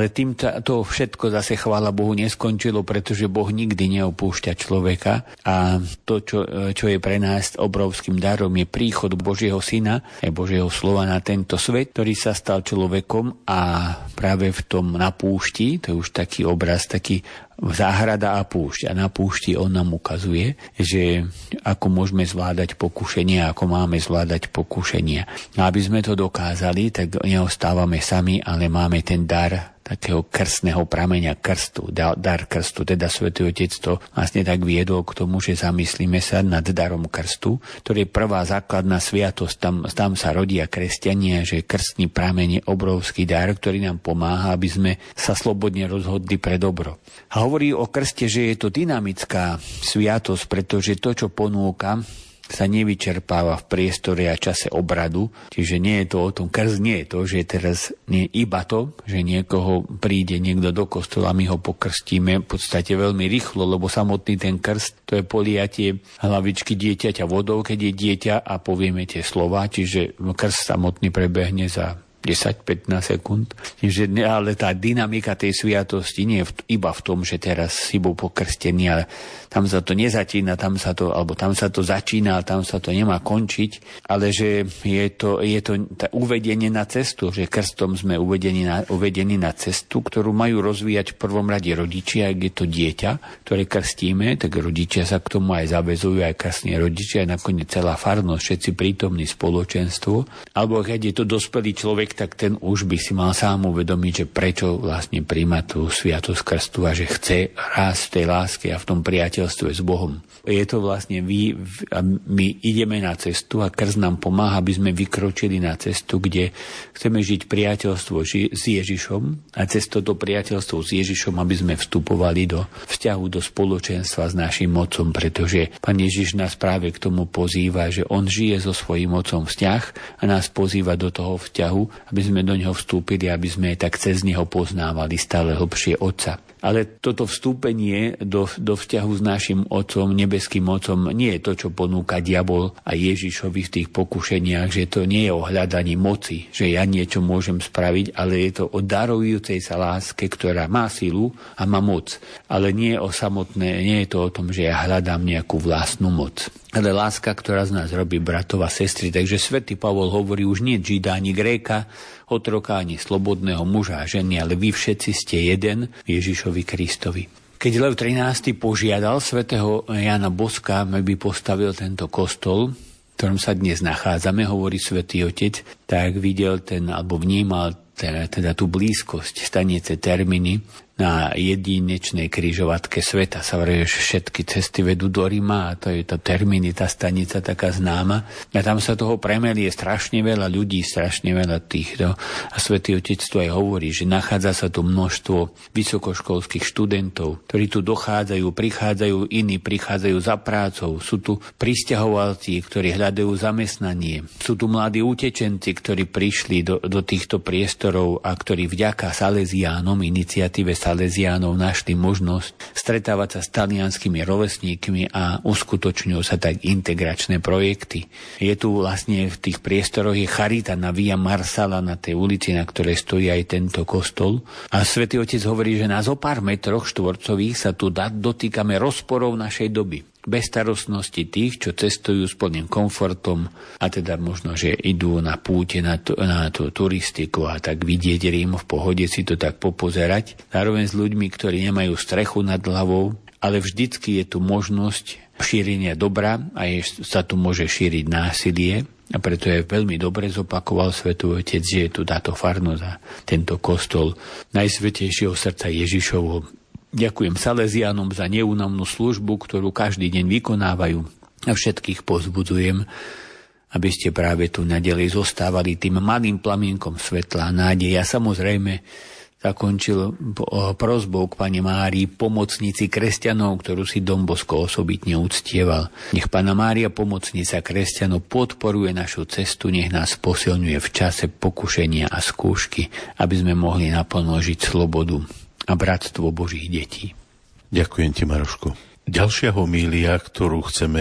to všetko zase, chvála Bohu, neskončilo, pretože Boh nikdy neopúšťa človeka a to, čo je pre nás obrovským darom, je príchod Božieho Syna, aj Božieho slova na tento svet, ktorý sa stal človekom a práve v tom na púšti, to je už taký obraz, taký záhrada a púšť. A na púšti on nám ukazuje, že ako môžeme zvládať pokušenie, ako máme zvládať pokušenia. A aby sme to dokázali, tak neostávame sami, ale máme ten dar takého krstného prameňa, krstu, dar krstu. Teda Svätý Otec to vlastne tak viedol k tomu, že zamyslíme sa nad darom krstu, ktorý je prvá základná sviatosť. Tam sa rodia kresťania, že krstný prameň je obrovský dar, ktorý nám pomáha, aby sme sa slobodne rozhodli pre dobro. A hovorí o krste, že je to dynamická sviatosť, pretože to, čo ponúka, sa nevyčerpáva v priestore a čase obradu. Čiže nie je to o tom, krst nie je to, že teraz nie iba to, že niekoho príde niekto do kostola, my ho pokrstíme v podstate veľmi rýchlo, lebo samotný ten krst, to je poliatie hlavičky dieťaťa vodou, keď je dieťa a povieme tie slova, čiže krst samotný prebehne za 10-15 sekúnd. Ale tá dynamika tej sviatosti nie je iba v tom, že teraz si bol pokrstený, ale tam sa to nezačína, tam sa to začína, tam sa to nemá končiť, ale že je to uvedenie na cestu, že krstom sme uvedení na cestu, ktorú majú rozvíjať v prvom rade rodičia, ak je to dieťa, ktoré krstíme, tak rodičia sa k tomu aj zaväzujú, aj krstní rodičia, aj nakoniec celá farnosť, všetci prítomní spoločenstvo, alebo keď je to dospelý človek, tak ten už by si mal sám uvedomiť, že prečo vlastne príjma tú sviatosť krstu a že chce rásť v tej láske a v tom priateľstve s Bohom. Je to vlastne my ideme na cestu a krst nám pomáha, aby sme vykročili na cestu, kde chceme žiť priateľstvo s Ježišom a cez toto priateľstvo s Ježišom, aby sme vstupovali do vzťahu, do spoločenstva s našim Otcom, pretože Pán Ježiš nás práve k tomu pozýva, že on žije so svojím Otcom vzťah a nás pozýva do toho vzťahu, aby sme do neho vstúpili, aby sme tak cez neho poznávali stále hlbšie Otca. Ale toto vstúpenie do vzťahu s našim Otcom, nebeským Otcom, nie je to, čo ponúka diabol a Ježišovi v tých pokušeniach, že to nie je o hľadaní moci, že ja niečo môžem spraviť, ale je to o darujúcej sa láske, ktorá má silu a má moc. Ale nie je to o tom, že ja hľadám nejakú vlastnú moc. Ale láska, ktorá z nás robí bratov a sestry. Takže svätý Pavol hovorí už nie Žida ani Gréka, otroka ani slobodného muža a ženy, ale vy všetci ste jeden Ježišovi Kristovi. Keď Lev XIII požiadal svätého Jána Boska, aby postavil tento kostol, v ktorom sa dnes nachádzame, hovorí Svätý Otec, tak videl alebo vnímal teda tú blízkosť stanice Terminy na jedinečnej križovatke sveta. Sa hovorí, že všetky cesty vedú do Ríma a to je tá Terminy, tá stanica taká známa. A tam sa toho premelie strašne veľa ľudí, strašne veľa týchto. A Svätý Otec tu aj hovorí, že nachádza sa tu množstvo vysokoškolských študentov, ktorí tu prichádzajú iní, prichádzajú za prácou. Sú tu prisťahovalci, ktorí hľadajú zamestnanie. Sú tu mladí utečenci, ktorí prišli do týchto priestorov a ktorí vďaka Salesiánom, iniciatíve Salesiánov našli možnosť stretávať sa s talianskými rovesníkmi a uskutočňujú sa tak integračné projekty. Je tu vlastne v tých priestoroch je charita na Via Marsala, na tej ulici, na ktorej stojí aj tento kostol. A Svätý Otec hovorí, že na zo pár metroch štvorcových sa tu dotýkame rozporov našej doby. Bezstarostnosti tých, čo cestujú s plným komfortom a teda možno, že idú na púte, na tú turistiku a tak vidieť Rím v pohode, si to tak popozerať. Zároveň s ľuďmi, ktorí nemajú strechu nad hlavou, ale vždycky je tu možnosť šírenia dobra a sa tu môže šíriť násilie. A preto je veľmi dobre zopakoval Svätý Otec, že je tu táto farnosť a tento kostol Najsvätejšieho srdca Ježišovho. Ďakujem Salesiánom za neúnavnú službu, ktorú každý deň vykonávajú a všetkých povzbudzujem, aby ste práve tu naďalej zostávali tým malým plamienkom svetla a nádeje. Ja samozrejme zakončil prosbou k Pane Márii, pomocnici kresťanov, ktorú si Don Bosco osobitne uctieval. Nech Panna Mária, pomocnica kresťanov, podporuje našu cestu, nech nás posilňuje v čase pokušenia a skúšky, aby sme mohli naplno žiť slobodu a bratstvo Božích detí. Ďakujem ti, Maroško. Ďalšia homília, ktorú chceme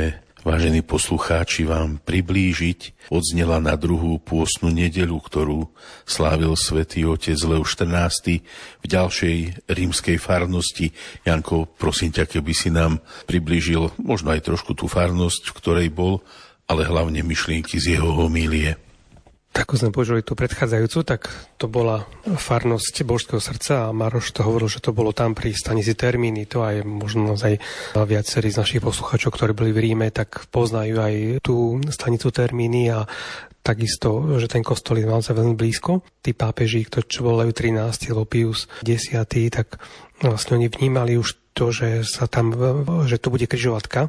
vážení poslucháči, vám priblížiť odznela na druhú pôstnu nedeľu, ktorú slávil svätý otec Leoš XIV v ďalšej rímskej farnosti. Janko, prosím ťa, keby si nám priblížil možno aj trošku tú farnosť, v ktorej bol, ale hlavne myšlienky z jeho homílie. Tak ako sme počuli tú predchádzajúcu, tak to bola farnosť Božského srdca a Maroš to hovoril, že to bolo tam pri stanici Termíny. To aj možno aj viacerí z našich poslucháčov, ktorí boli v Ríme, tak poznajú aj tú stanicu Termíny a takisto, že ten kostol je naozaj veľmi blízko. Tí pápeži, čo bol Leo XIII, Pius X, tak vlastne oni vnímali už to, že sa tam, že to bude križovatka,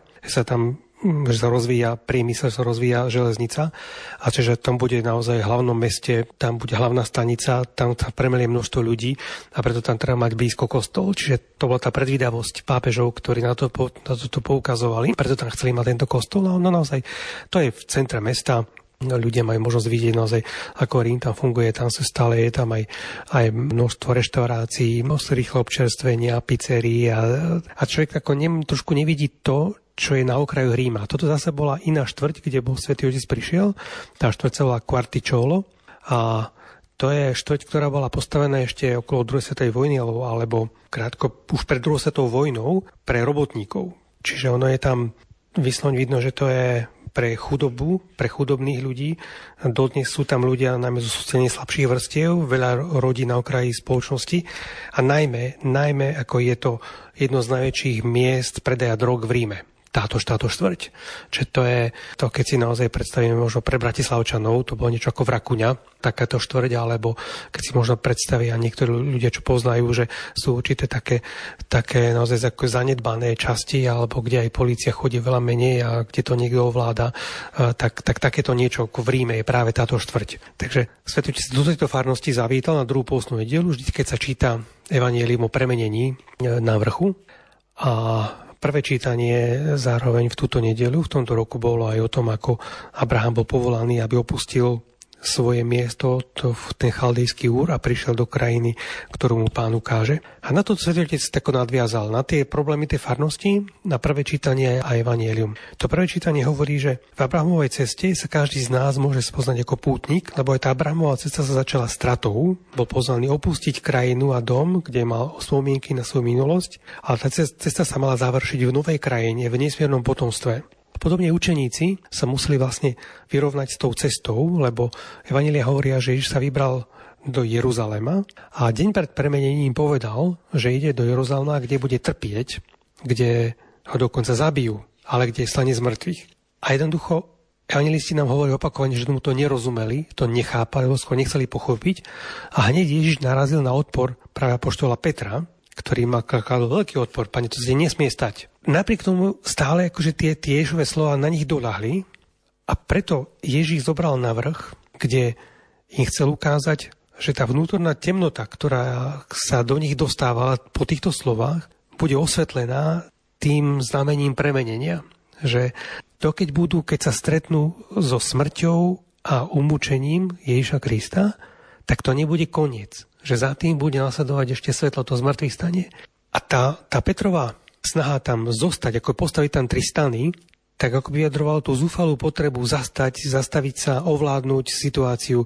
že sa rozvíja priemysel, sa rozvíja železnica a čiže tam bude naozaj v hlavnom meste, tam bude hlavná stanica, tam sa premelie množstvo ľudí a preto tam treba mať blízko kostol. Čiže to bola tá predvídavosť pápežov, ktorí na to poukazovali, preto tam chceli mať tento kostol. No naozaj, to je v centre mesta. Ľudia majú možnosť vidieť naozaj, ako Rím tam funguje, tam sa stále je tam aj množstvo reštaurácií, množstvo rýchlo občerstvenia, pizzerií a človek ako trošku nevidí to, čo je na okraju Ríma. Toto zase bola iná štvrť, kde bol Svätý Otec prišiel. Tá štvrť sa volá Quarticciolo a to je štvrť, ktorá bola postavená ešte okolo druhej svetovej vojny alebo krátko už pred druhou svetovou vojnou pre robotníkov. Čiže ono je tam vyslovene vidno, že to je pre chudobu, pre chudobných ľudí. Dodnes sú tam ľudia najmä zo sociálne slabších vrstiev, veľa rodín na okraji spoločnosti a najmä ako je to jedno z najväčších miest predaja drog v Ríme. Táto štvrť. Čiže to je to, keď si naozaj predstavíme možno pre Bratislavčanov, to bolo niečo ako Vrakuňa, takáto štvrť, alebo keď si možno predstavia niektorí ľudia, čo poznajú, že sú určité také naozaj ako zanedbané časti, alebo kde aj polícia chodí veľa menej a kde to niekto ovláda, tak takéto niečo ako v Ríme je práve táto štvrť. Takže Svätý Otec do tejto farnosti zavítal na druhú pôstnu nedeľu, vždy keď sa číta evanjelium o premenení na vrchu a prvé čítanie zároveň v túto nedeľu v tomto roku bolo aj o tom, ako Abraham bol povolaný, aby opustil svoje miesto, ten chaldejský Úr a prišiel do krajiny, ktorú mu Pán ukáže. A na to Svätý Otec tako nadviazal na tie problémy tej farnosti, na prvé čítanie a evanjelium. To prvé čítanie hovorí, že v Abrahamovej ceste sa každý z nás môže spoznať ako pútnik, lebo aj tá Abrahamová cesta sa začala stratou, bol pozvaný opustiť krajinu a dom, kde mal spomienky na svoju minulosť, ale tá cesta sa mala završiť v novej krajine, v nesmiernom potomstve. Podobne učeníci sa museli vlastne vyrovnať s tou cestou, lebo evanjelia hovoria, že Ježiš sa vybral do Jeruzalema a deň pred premenením povedal, že ide do Jeruzalema, kde bude trpieť, kde ho dokonca zabijú, ale kde je stane z mŕtvych. A jednoducho evanjelisti nám hovorí opakovane, že mu to nerozumeli, to nechápali, lebo skôr nechceli pochopiť a hneď Ježiš narazil na odpor práve apoštola Petra, ktorý mal veľký odpor, Pane, to sa nesmie stať. Napriek tomu stále akože tie Ježové slova na nich doľahli a preto Ježíš zobral na vrch, kde im chcel ukázať, že tá vnútorná temnota, ktorá sa do nich dostávala po týchto slovách, bude osvetlená tým znamením premenenia. Že to, keď sa stretnú so smrťou a umúčením Ježiša Krista, tak to nebude koniec. Že za tým bude nasledovať ešte svetlo, to zmrtvých stane. A tá Petrová snaha tam zostať, ako postaviť tam 3 stany, tak ako vyjadroval tú zúfalú potrebu zastaviť sa, ovládnuť situáciu,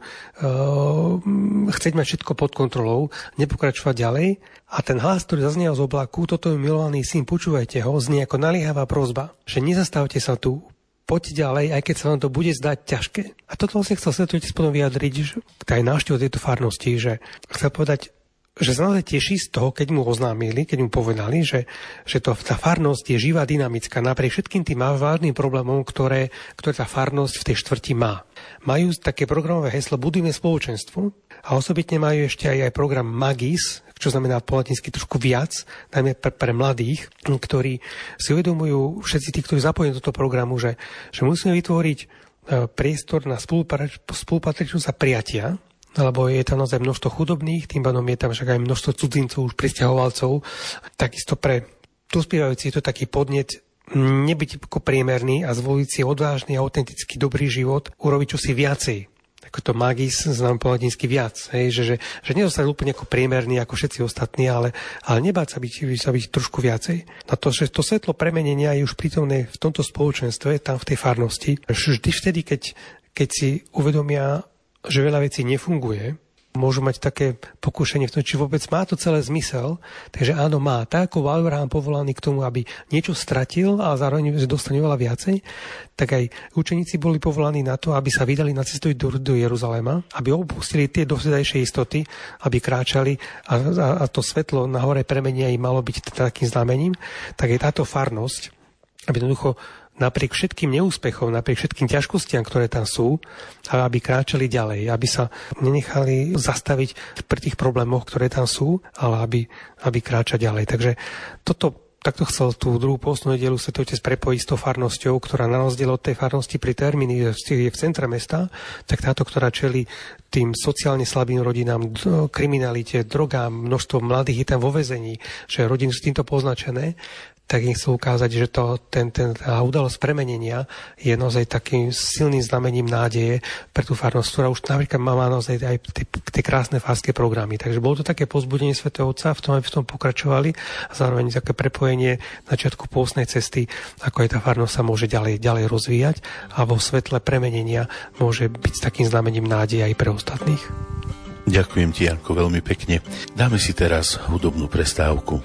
chceť mať všetko pod kontrolou, nepokračovať ďalej. A ten hlas, ktorý zaznel z oblaku, toto je milovaný syn, počúvajte ho, znie ako naliehavá prosba, že nezastavte sa tu, poďte ďalej, aj keď sa vám to bude zdať ťažké. A toto vlastne chcel Svätý Otec potom vyjadriť, že aj návštevu tejto farnosti, že chcel povedať, že sa naozaj teší z toho, keď mu oznámili, keď mu povedali, že tá farnosť je živá, dynamická, napriek všetkým tým vážnym problémom, ktoré tá farnosť v tej štvrti má. Majú také programové heslo Budujme spoločenstvo a osobitne majú ešte aj program Magis, čo znamená po latinsky trošku viac, najmä pre mladých, ktorí si uvedomujú, všetci tí, ktorí zapojení do toho programu, že musíme vytvoriť priestor na spolupatričnosť a prijatia, lebo je tam naozaj množstvo chudobných, tým pádom je tam však aj množstvo cudzincov, už prisťahovalcov. Takisto pre dospievajúcich je to taký podnet nebyť ako priemerný a zvoliť si odvážny a autentický dobrý život, urobiť čosi viacej ako to magis znamená po latinsky viac, že nezostať úplne ako priemerný ako všetci ostatní, ale nebáť sa byť trošku viacej. Na to, že to svetlo premenenia je už prítomné v tomto spoločenstve, tam v tej farnosti. Vždy vtedy, keď si uvedomia, že veľa vecí nefunguje, môžu mať také pokušenie v tom, či vôbec má to celé zmysel. Takže áno, má. Tak ako Abraham povolaný k tomu, aby niečo stratil a zároveň dostane veľa viacej, tak aj učeníci boli povolaní na to, aby sa vydali na cestu do Jeruzalema, aby opustili tie dovtedajšie istoty, aby kráčali a to svetlo na hore premenia im malo byť takým znamením. Tak je táto farnosť, aby jednoducho napriek všetkým neúspechom, napriek všetkým ťažkostiam, ktoré tam sú, aby kráčali ďalej, aby sa nenechali zastaviť pri tých problémoch, ktoré tam sú, ale aby kráčali ďalej. Takže takto chcel tú druhú pôstnu nedeľu Svätý Otec prepojiť s tou farnosťou, ktorá na rozdiel od tej farnosti pri Termini je v centre mesta, tak táto, ktorá čelí tým sociálne slabým rodinám, kriminalite, drogám, množstvo mladých je tam vo väzení, že rodiny sú týmto poznačené, tak im chcel ukázať, že tá udalosť premenenia je naozaj takým silným znamením nádeje pre tú farnosť, ktorá už napríklad má naozaj aj tie krásne farské programy. Takže bolo to také povzbudenie Svätého Otca, v tom pokračovali a zároveň také prepojenie na začiatku pôstnej cesty, ako aj tá farnosť sa môže ďalej rozvíjať a vo svetle premenenia môže byť takým znamením nádeje aj pre ostatných. Ďakujem ti, Janko, veľmi pekne. Dáme si teraz hudobnú prestávku.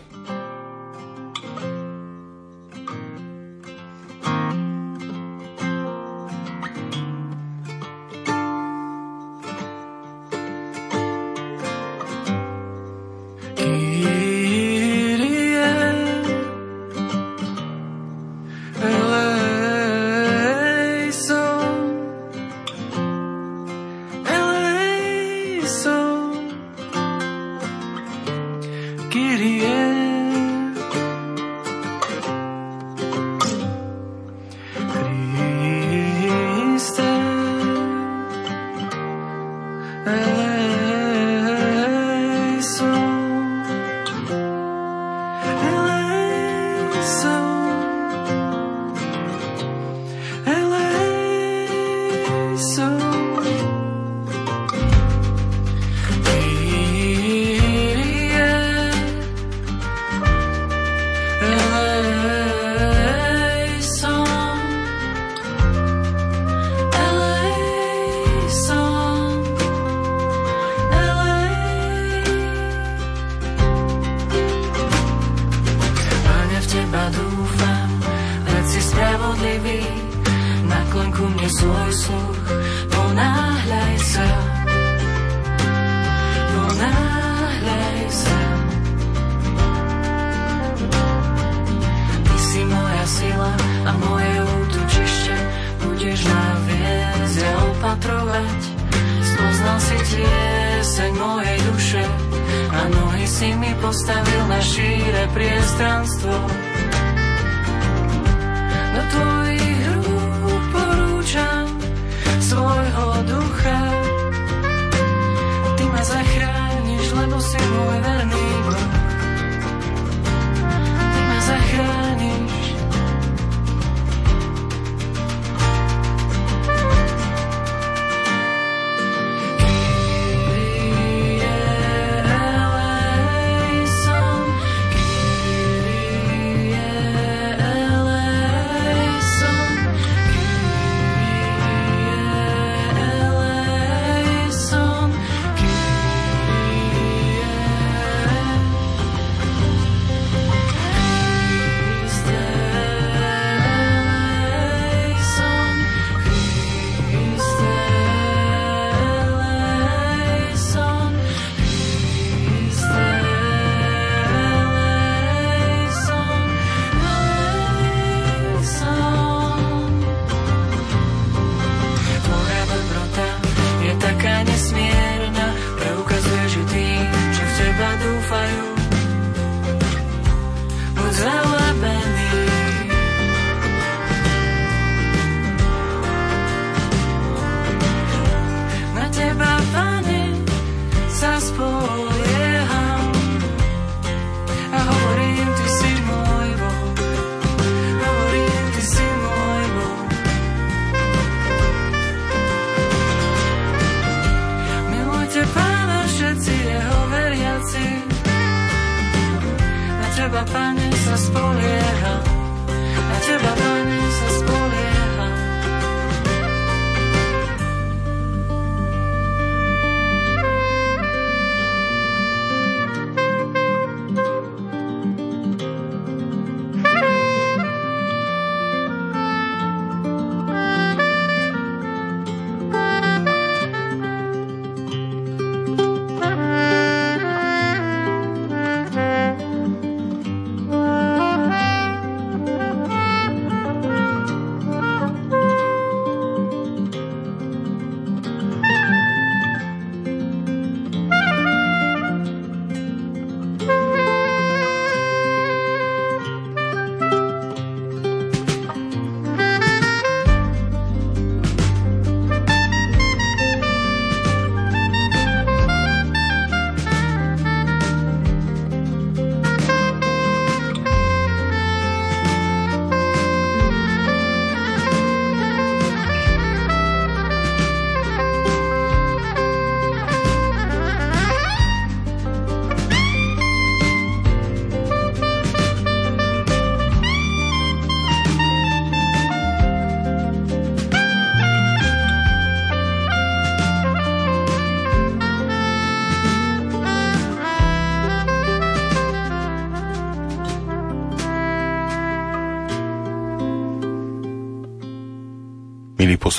So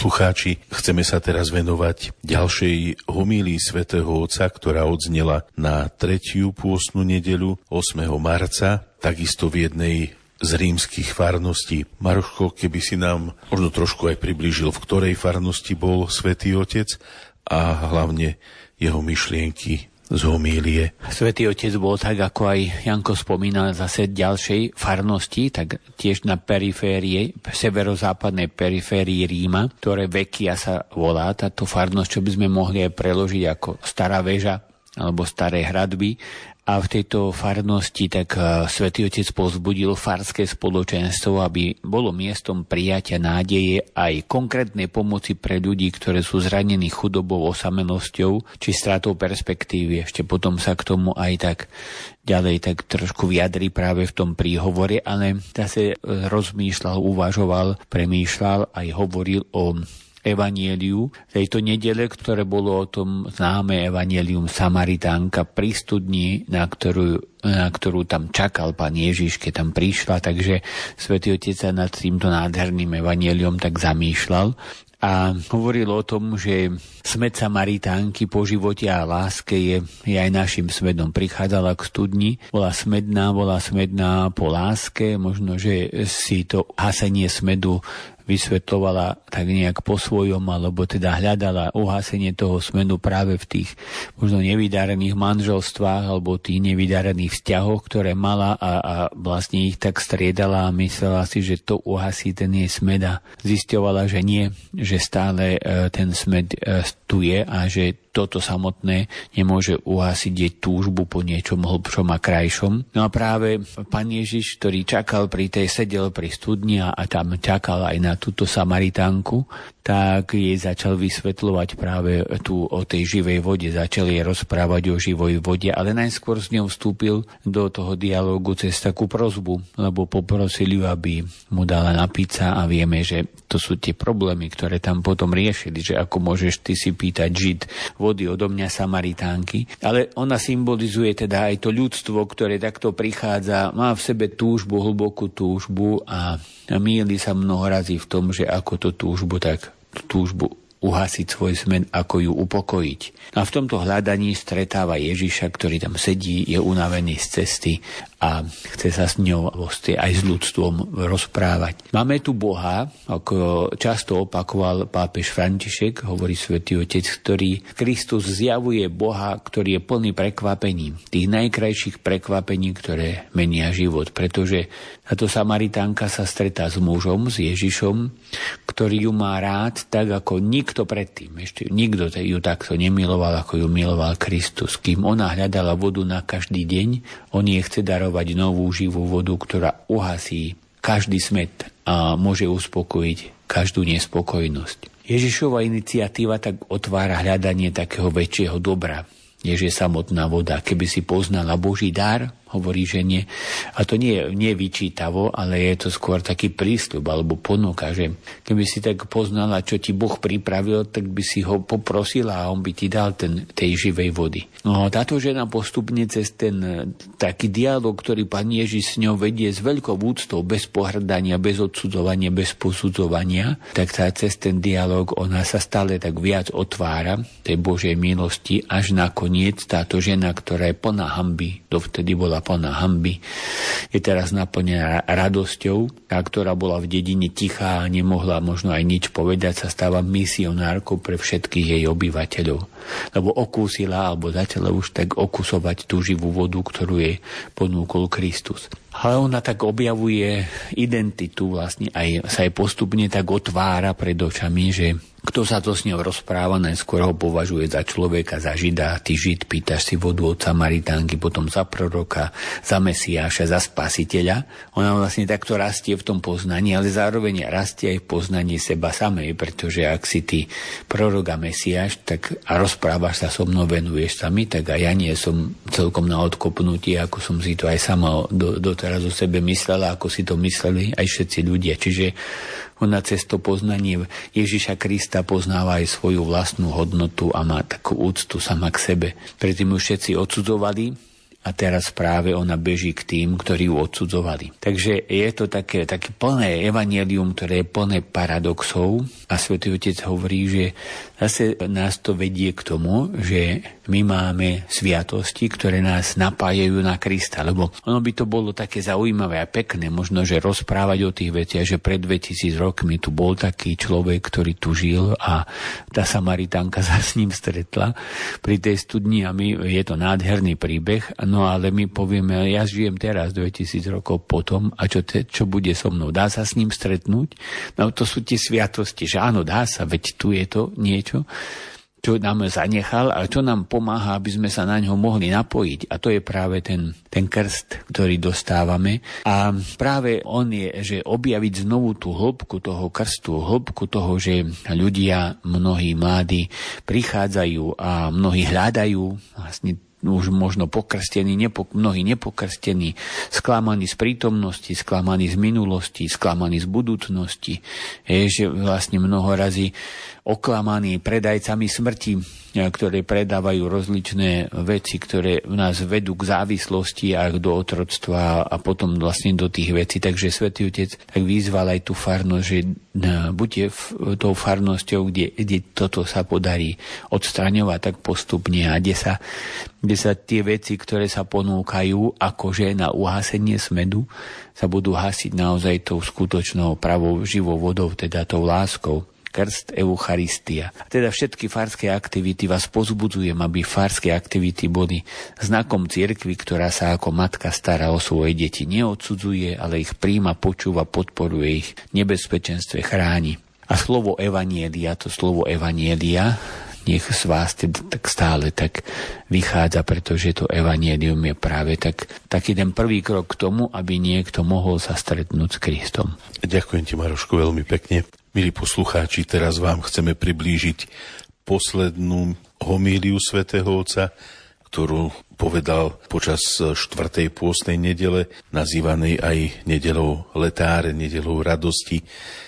poslucháči, chceme sa teraz venovať ďalšej homílii svätého Otca, ktorá odznela na 3. pôstnu nedeľu 8. marca, takisto v jednej z rímskych farností. Maroško, keby si nám možno trošku aj priblížil, v ktorej farnosti bol svätý Otec a hlavne jeho myšlienky z homílie. Svätý Otec bol, tak ako aj Janko spomínal, zase ďalšej farnosti, tak tiež na periférie, severozápadnej periférii Ríma, ktoré Vekia sa volá táto farnosť, čo by sme mohli aj preložiť ako Stará väža alebo Staré hradby. A v tejto farnosti tak Svätý Otec povzbudil farské spoločenstvo, aby bolo miestom prijatia nádeje aj konkrétnej pomoci pre ľudí, ktoré sú zranení chudobou, osamelosťou či stratou perspektívy. Ešte potom sa k tomu aj tak ďalej tak trošku vyjadri práve v tom príhovore, ale zase rozmýšľal, uvažoval, premýšľal aj hovoril o evanjeliu tejto nedele, ktoré bolo o tom známe evanjelium Samaritánka pri studni, na ktorú tam čakal Pán Ježiš, keď tam prišla. Takže Svätý Otec sa nad týmto nádherným evanjeliom tak zamýšľal a hovoril o tom, že smäd Samaritánky po živote a láske je aj našim smedom. Prichádzala k studni, bola smedná po láske, možno, že si to hasenie smedu vysvetľovala tak nejak po svojom, alebo teda hľadala uhasenie toho smedu práve v tých možno nevydarených manželstvách alebo tých nevydarených vzťahoch, ktoré mala a vlastne ich tak striedala a myslela si, že to uhasí ten jej smed a zisťovala, že nie, že stále ten smed tu je a že toto samotné nemôže uhasiť jej túžbu po niečom hlbšom a krajšom. No a práve Pán Ježiš, ktorý sedel pri studni a tam čakal aj na túto Samaritánku, tak jej začal vysvetľovať práve tu o tej živej vode, začal jej rozprávať o živoj vode, ale najskôr s ňou vstúpil do toho dialógu cez takú prosbu, lebo poprosil ju, aby mu dala napiť sa a vieme, že to sú tie problémy, ktoré tam potom riešili, že ako môžeš ty si pýtať Žid vody odo mňa Samaritánky. Ale ona symbolizuje teda aj to ľudstvo, ktoré takto prichádza, má v sebe túžbu, hlbokú túžbu a mýli sa mnoho razy v tom, že ako to túžbu uhasiť svoj smen, ako ju upokojiť. A v tomto hľadaní stretáva Ježiša, ktorý tam sedí, je unavený z cesty a chce sa s ňou aj s ľudstvom rozprávať. Máme tu Boha, ako často opakoval pápež František, hovorí Svätý Otec, ktorý Kristus zjavuje Boha, ktorý je plný prekvapení, tých najkrajších prekvapení, ktoré menia život, pretože táto Samaritánka sa stretá s mužom, s Ježišom, ktorý ju má rád tak, ako nikto predtým. Ešte nikto ju takto nemiloval, ako ju miloval Kristus. Kým ona hľadala vodu na každý deň, on jej chce darovať novú živú vodu, ktorá uhasí každý smäd a môže uspokojiť každú nespokojnosť. Ježišova iniciatíva tak otvára hľadanie takého väčšieho dobra, než je samotná voda. Keby si poznala Boží dar, hovorí, že nie. A to nie vyčítavo, ale je to skôr taký prísľub alebo ponuka, že keby si tak poznala, čo ti Boh pripravil, tak by si ho poprosila a on by ti dal tej živej vody. No táto žena postupne cez ten taký dialog, ktorý Pán Ježiš s ňou vedie s veľkou úctou, bez pohrdania, bez odsudzovania, bez posudzovania, tak cez ten dialog ona sa stále tak viac otvára tej Božej milosti, až nakoniec táto žena, ktorá je plná hanby, dovtedy bola plná hanby, je teraz naplnená radosťou, tá, ktorá bola v dedine tichá a nemohla možno aj nič povedať, sa stáva misionárkou pre všetkých jej obyvateľov. Lebo okúsila, alebo začala už tak okusovať tú živú vodu, ktorú jej ponúkol Kristus. Ale ona tak objavuje identitu, vlastne aj sa jej postupne tak otvára pred očami, že kto sa to s ňou rozpráva, najskôr ho považuje za človeka, za Žida. Ty Žid, pýtaš si vodu od Samaritánky, potom za proroka, za Mesiáša, za spasiteľa. Ona vlastne takto rastie v tom poznaní, ale zároveň rastie aj v poznaní seba samej, pretože ak si ty prorok a Mesiáš, tak a rozprávaš sa so mnou, venuješ sa mi, tak aj ja nie som celkom na odkopnutí, ako som si to aj sama doteraz o sebe myslela, ako si to mysleli aj všetci ľudia. Čiže ona cez to poznanie Ježiša Krista poznáva aj svoju vlastnú hodnotu a má takú úctu sama k sebe. Predtým ju všetci odsudzovali a teraz práve ona beží k tým, ktorí ju odsudzovali. Takže je to také plné evanjelium, ktoré je plné paradoxov a Svätý Otec hovorí, že zase nás to vedie k tomu, že my máme sviatosti, ktoré nás napájajú na Krista, lebo ono by to bolo také zaujímavé a pekné, možno, že rozprávať o tých veciach, že pred 2000 rokmi tu bol taký človek, ktorý tu žil a tá Samaritánka sa s ním stretla pri tej studni a je to nádherný príbeh, no ale my povieme, ja žijem teraz 2000 rokov potom a čo bude so mnou? Dá sa s ním stretnúť? No to sú tie sviatosti, že áno, dá sa, veď tu je to niečo, čo nám zanechal a čo nám pomáha, aby sme sa na ňo mohli napojiť. A to je práve ten krst, ktorý dostávame. A práve on je, že objaviť znovu tú hĺbku toho krstu, hĺbku toho, že ľudia, mnohí mladí prichádzajú a mnohí hľadajú vlastne už možno pokrstení, mnohí nepokrstení, sklamaní z prítomnosti, sklamaní z minulosti, sklamaní z budúcnosti. Že vlastne mnoho razy oklamaní predajcami smrti, ktoré predávajú rozličné veci, ktoré nás vedú k závislosti a do otroctva a potom vlastne do tých vecí. Takže Svätý Otec tak vyzval aj tú farnosť, že buďte tou farnosťou, kde toto sa podarí odstraňovať tak postupne a kde sa tie veci, ktoré sa ponúkajú akože na uhasenie smedu, sa budú hasiť naozaj tou skutočnou pravou živou vodou, teda tou láskou. Krst, Eucharistia. Teda všetky farské aktivity vás pozbudzujem, aby farské aktivity boli znakom cirkvi, ktorá sa ako matka stará o svoje deti. Neodsudzuje, ale ich príjma, počúva, podporuje ich, nebezpečenstve chráni. A slovo evanjelia, nech z vás tak stále tak vychádza, pretože to evanjelium je práve taký ten prvý krok k tomu, aby niekto mohol sa stretnúť s Kristom. Ďakujem ti, Maroško, veľmi pekne. Milí poslucháči, teraz vám chceme priblížiť poslednú homíliu svätého Otca, ktorú povedal počas 4. pôstnej nedele, nazývanej aj nedelou letáre, nedelou radosti.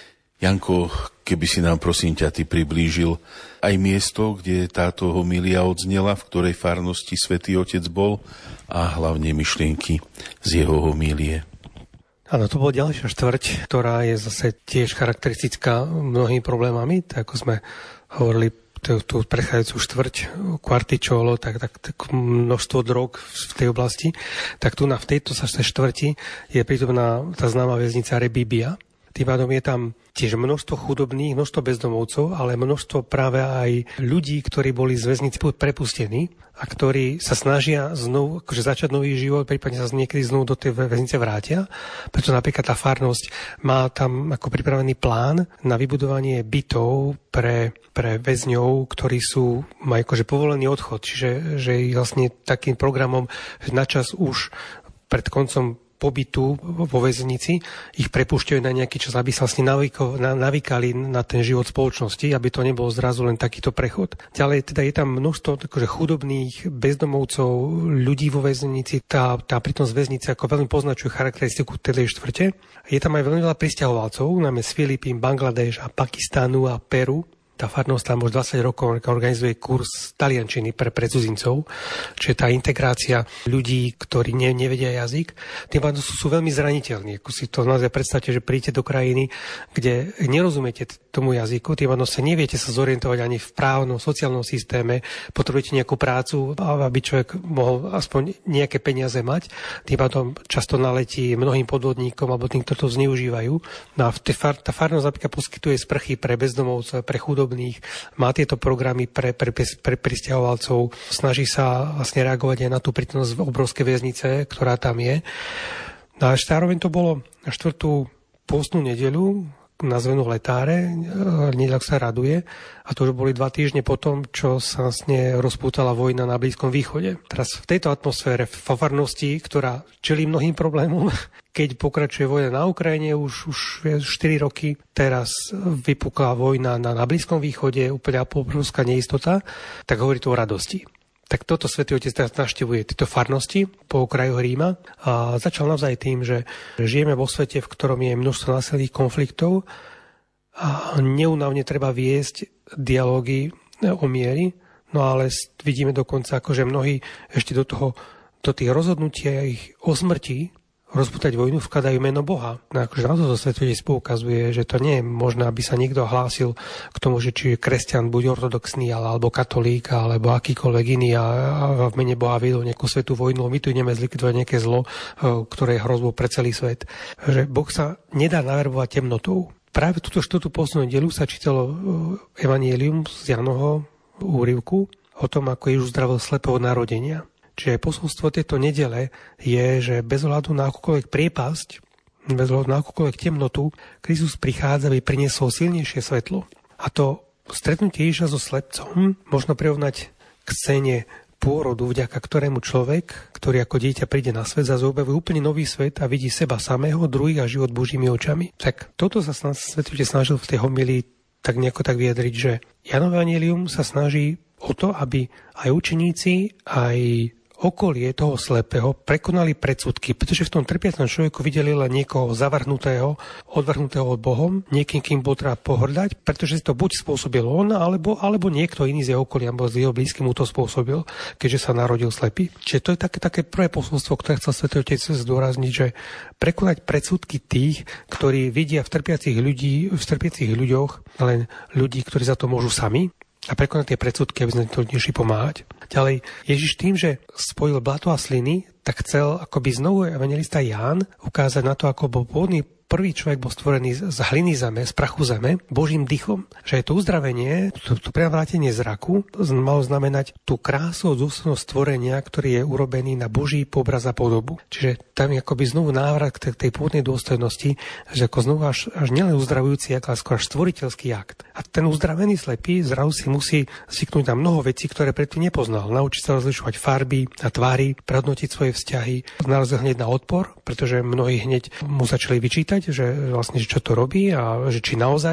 Janko, keby si nám prosím ťa ty priblížil aj miesto, kde táto homília odznela, v ktorej farnosti Svätý Otec bol a hlavne myšlienky z jeho homílie. Áno, to bola ďalšia štvrť, ktorá je zase tiež charakteristická mnohými problémami, tak ako sme hovorili tú prechádzajúcu štvrť, Quarticciolo, tak množstvo drog v tej oblasti, tak tu v tejto štvrti je prítomná tá známa väznica Rebibbia. Tým pádom je tam tiež množstvo chudobných, množstvo bezdomovcov, ale množstvo práve aj ľudí, ktorí boli z väznice prepustení a ktorí sa snažia znovu začať nový život, prípadne sa niekedy znovu do tej väznice vrátia. Preto napríklad tá farnosť má tam ako pripravený plán na vybudovanie bytov pre väzňov, ktorí majú akože povolený odchod. Čiže že vlastne takým programom načas už pred koncom pobytu vo väznici ich prepúšťajú na nejaký čas, aby sa vlastne navykali na ten život spoločnosti, aby to nebol zrazu len takýto prechod. Ďalej teda je tam množstvo akože chudobných bezdomovcov, ľudí vo väznici. Tá prítomnosť väznice ako veľmi poznačuje charakteristiku tej štvrte. Je tam aj veľmi veľa prisťahovalcov, najmä z Filipín, Bangladeš a Pakistánu a Peru. Tá farnosť tam už 20 rokov organizuje kurz taliančiny pre cudzincov, čiže tá integrácia ľudí, ktorí nevedia jazyk, tým pádom sú veľmi zraniteľní. Ako si to naozaj predstavte, že príjete do krajiny, kde nerozumiete tomu jazyku, tým pádom sa neviete sa zorientovať ani v právnom, sociálnom systéme, potrebujete nejakú prácu, aby človek mohol aspoň nejaké peniaze mať, tým pádom často naletí mnohým podvodníkom alebo tým, ktorí to zneužívajú. No a tá farnosť napríklad poskytuje sprchy pre bezdomovcov, pre chudobných, má tieto programy pre prisťahovalcov, snaží sa vlastne reagovať aj na tú prítomnosť obrovskej väznice, ktorá tam je. No a zároveň to bolo na 4. pôstnu nedeľu, nazvenú letáre, nedeľa sa raduje, a to už boli 2 týždne potom, čo sa vlastne rozpútala vojna na Blízkom východe. Teraz v tejto atmosfére, v farnosti, ktorá čelí mnohým problémom, keď pokračuje vojna na Ukrajine už 4 roky, teraz vypukla vojna na Blízkom východe, úplne obrovská neistota, tak hovorí to o radosti. Tak toto Svätý Otec teraz navštevuje tieto farnosti po okrajoch Ríma a začal naozaj tým, že žijeme vo svete, v ktorom je množstvo násilných konfliktov a neúnavne treba viesť dialógy o miery, no ale vidíme dokonca, že mnohí ešte do do tých rozhodnutia ich o smrti rozputať vojnu vkladajú meno Boha. No akože na to Svätý Otec poukazuje, že to nie je možné, aby sa niekto hlásil k tomu, že či je kresťan, buď ortodoxný, alebo katolík, alebo akýkoľvek iný a v mene Boha viedol nejakú svetú vojnu. My tu ideme zlikvidovať nejaké zlo, ktoré je hrozbou pre celý svet. Že Boh sa nedá naverbovať temnotou. Práve túto 4. poslednú nedeľu sa čítalo Evangelium z Jánovho úryvku o tom, ako Ježiš uzdravil slepého od narodenia. Čiže posolstvo tejto nedele je, že bez ohľadu na akúkoľvek priepasť, bez ohľadu na akúkoľvek temnotu, Kristus prichádza, aby priniesol silnejšie svetlo. A to stretnutie Ježiša so slepcom možno prirovnať k scéne pôrodu, vďaka ktorému človek, ktorý ako dieťa príde na svet, zase objavuje úplne nový svet a vidí seba samého, druhých a život Božími očami. Tak toto sa Svätý Otec snažil v tej homílii tak nejako tak vyjadriť, že Jánov Evangelium sa snaží o to, aby aj učeníci, aj okolie toho slepého prekonali predsudky, pretože v tom trpiacom človeku videli len niekoho zavrhnutého, odvrhnutého od Bohom, niekým, kým bol treba pohrdať, pretože si to buď spôsobil on, alebo niekto iný z jeho okolia, alebo z jeho blízkym mu to spôsobil, keďže sa narodil slepý. Čiže to je také prvé posolstvo, ktoré chcel Svätý Otec zdôrazniť, že prekonať predsudky tých, ktorí vidia v trpiacich ľuďoch len ľudí, ktorí za to môžu sami, a prekonať tie predsudky, aby sme to dnešli pomáhať. Ďalej, Ježiš tým, že spojil blato a sliny, tak chcel akoby znovu evangelista Ján ukázať na to, ako bol pôvodný prvý človek bol stvorený z hliny zeme, z prachu zeme, Božím dychom. Že je to uzdravenie, to prevrátenie zraku malo znamenať tú krásu od dôsledného stvorenia, ktorý je urobený na Boží obraz a podobu. Čiže tam je akoby znovu návrat k tej pôvodnej dôstojnosti, že ako znovu až nielen uzdravujúci akt, ale skôr až stvoriteľský akt. A ten uzdravený slepý zrazu si musí zvyknúť na mnoho vecí, ktoré predtým nepoznal. Naučiť sa rozlišovať farby a tvary, prehodnotiť svoje vzťahy, narazil hneď na odpor, pretože mnohí hneď mu začali vyčítať, že vlastne, že čo to robí a že či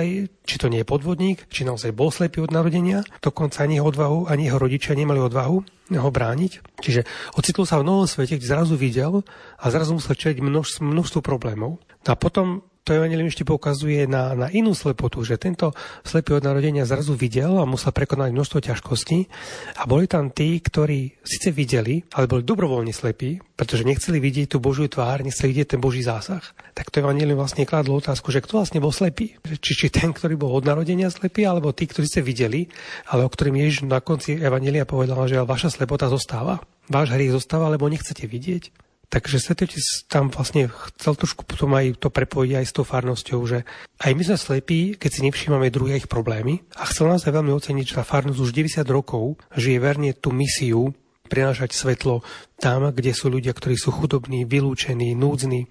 to nie je podvodník, či naozaj bol slepý od narodenia. Dokonca ani jeho odvahu, ani jeho rodičia nemali odvahu ho brániť. Čiže ocitol sa v novom svete, kde zrazu videl a zrazu musel čeliť množstvu problémov. A potom to Evangelium ešte poukazuje na inú slepotu, že tento slepý od narodenia zrazu videl a musel prekonať množstvo ťažkostí a boli tam tí, ktorí síce videli, ale boli dobrovoľne slepí, pretože nechceli vidieť tú Božiu tvár, nechceli vidieť ten Boží zásah. Tak to Evangelium vlastne kladlo otázku, že kto vlastne bol slepý? Či ten, ktorý bol od narodenia slepý, alebo tí, ktorí ste videli, ale o ktorým Ježiš na konci Evangelia povedal, že vaša slepota zostáva. Váš hriech zostáva, lebo nechcete vidieť. Takže Svätý Otec tam vlastne chcel trošku potom aj to prepojiť aj s tou farnosťou, že aj my sme slepí, keď si nevšímame druhých ich problémy a chcel nás aj veľmi oceniť, že tá farnosť už 90 rokov žije verne tú misiu prinášať svetlo tam, kde sú ľudia, ktorí sú chudobní, vylúčení, núdzni,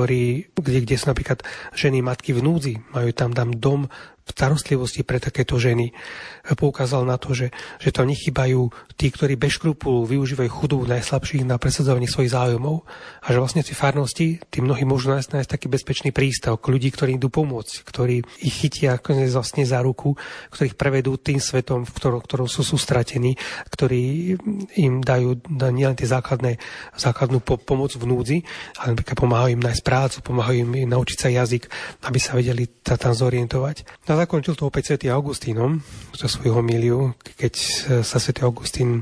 kde sú napríklad ženy, matky v núdzi, majú tam dom v starostlivosti pre takéto ženy. Poukázal na to, že tam nechýbajú tí, ktorí bez škrupulu využívajú chudobu najslabších na presadzovanie svojich záujmov a že vlastne tí farnosti, tí mnohí môžu nájsť taký bezpečný prístav k ľudí, ktorí idú pomôcť, ktorí ich chytia vlastne za ruku, ktorých prevedú tým svetom, v ktorom sú sústratení, ktorí im dajú nielen tie základnú pomoc v núdzi, ale napríklad pomáhajú im nájsť prácu, pomáhajú im naučiť sa jazyk, aby sa vedeli tam zorientovať. A zakončil to opäť svätý Augustínom za svoju homíliu, keď svätý Augustín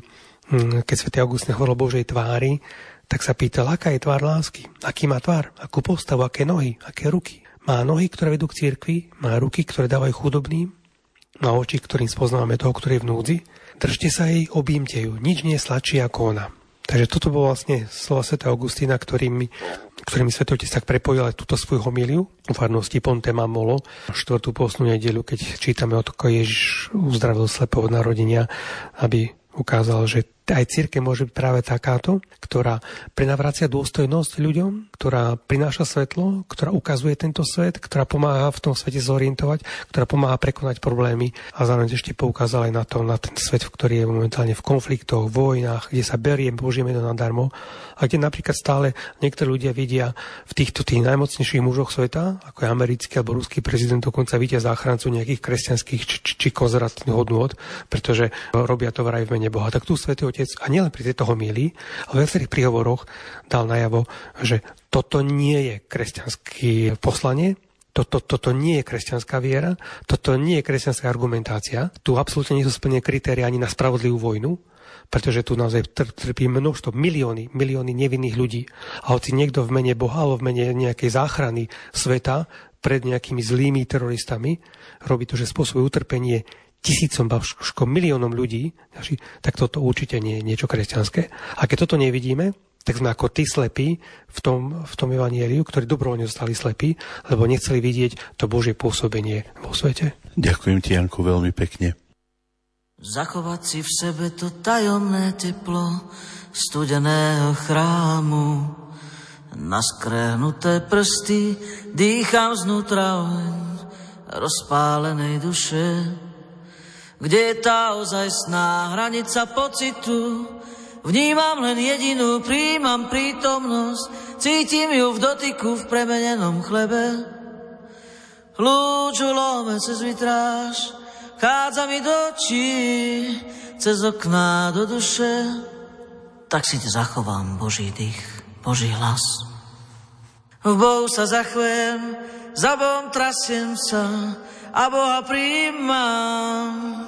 hovoril o Božej tvári, tak sa pýtal, aká je tvár lásky, aký má tvár, akú postavu, aké nohy, aké ruky. Má nohy, ktoré vedú k cirkvi, má ruky, ktoré dávajú chudobným, má oči, ktorým spoznávame toho, ktorý je v núdzi. Držte sa jej, objímte ju, nič nie je sladšie ako ona. Takže toto bolo vlastne slova svätého Augustína, ktorými Svätý Otec tak prepojil aj túto svoju homíliu v farnosti Ponte Mamolo, 4. postnú nedeľu, keď čítame o to, ako Ježiš uzdravil slepého od narodenia, aby ukázal, že aj cirkev môže byť práve takáto, ktorá prinavracia dôstojnosť ľuďom, ktorá prináša svetlo, ktorá ukazuje tento svet, ktorá pomáha v tom svete zorientovať, ktorá pomáha prekonať problémy a zároveň ešte poukázala aj na ten svet, ktorý je momentálne v konfliktoch, vojnách, kde sa berie Božie meno nadarmo a kde napríklad stále niektorí ľudia vidia v týchto tých najmocnejších mužoch sveta, ako je americký alebo ruský prezident, dokonca vidia záchrancu nejakých kresťanských či konzervatívnych hodnôt, pretože robia to vraj v mene Boha. Tak tu Svätý Otec a nielen pri tejto homílii, ale v viacerých príhovoroch dal najavo, že toto nie je kresťanské poslanie, Toto nie je kresťanská viera, toto nie je kresťanská argumentácia. Tu absolútne nie sú splnené kritéria ani na spravodlivú vojnu, pretože tu naozaj trpí množstvo, milióny nevinných ľudí. A hoci niekto v mene Boha alebo v mene nejakej záchrany sveta pred nejakými zlými teroristami robí to, že spôsobuje utrpenie tisícom, miliónom ľudí, tak toto určite nie je niečo kresťanské. A keď toto nevidíme, tak sme ako tí slepí v tom evanjeliu, ktorí dobrovoľne zostali slepí, lebo nechceli vidieť to Božie pôsobenie vo svete. Ďakujem ti, Janko, veľmi pekne. Zachovať si v sebe to tajomné teplo studeného chrámu. Na skrehnuté prsty dýcham znútra oheň rozpálenej duše. Kde je tá ozajstná hranica pocitu? Vnímam len jedinú, príjmam prítomnosť, cítim ju v dotyku v premenenom chlebe. Lúču lome cez vitráž, chádza mi do očí, cez okná do duše. Tak si te zachovám, Boží dých, Boží hlas. V Bohu sa zachvem, za Bohom trasiem sa a Boha prijímam.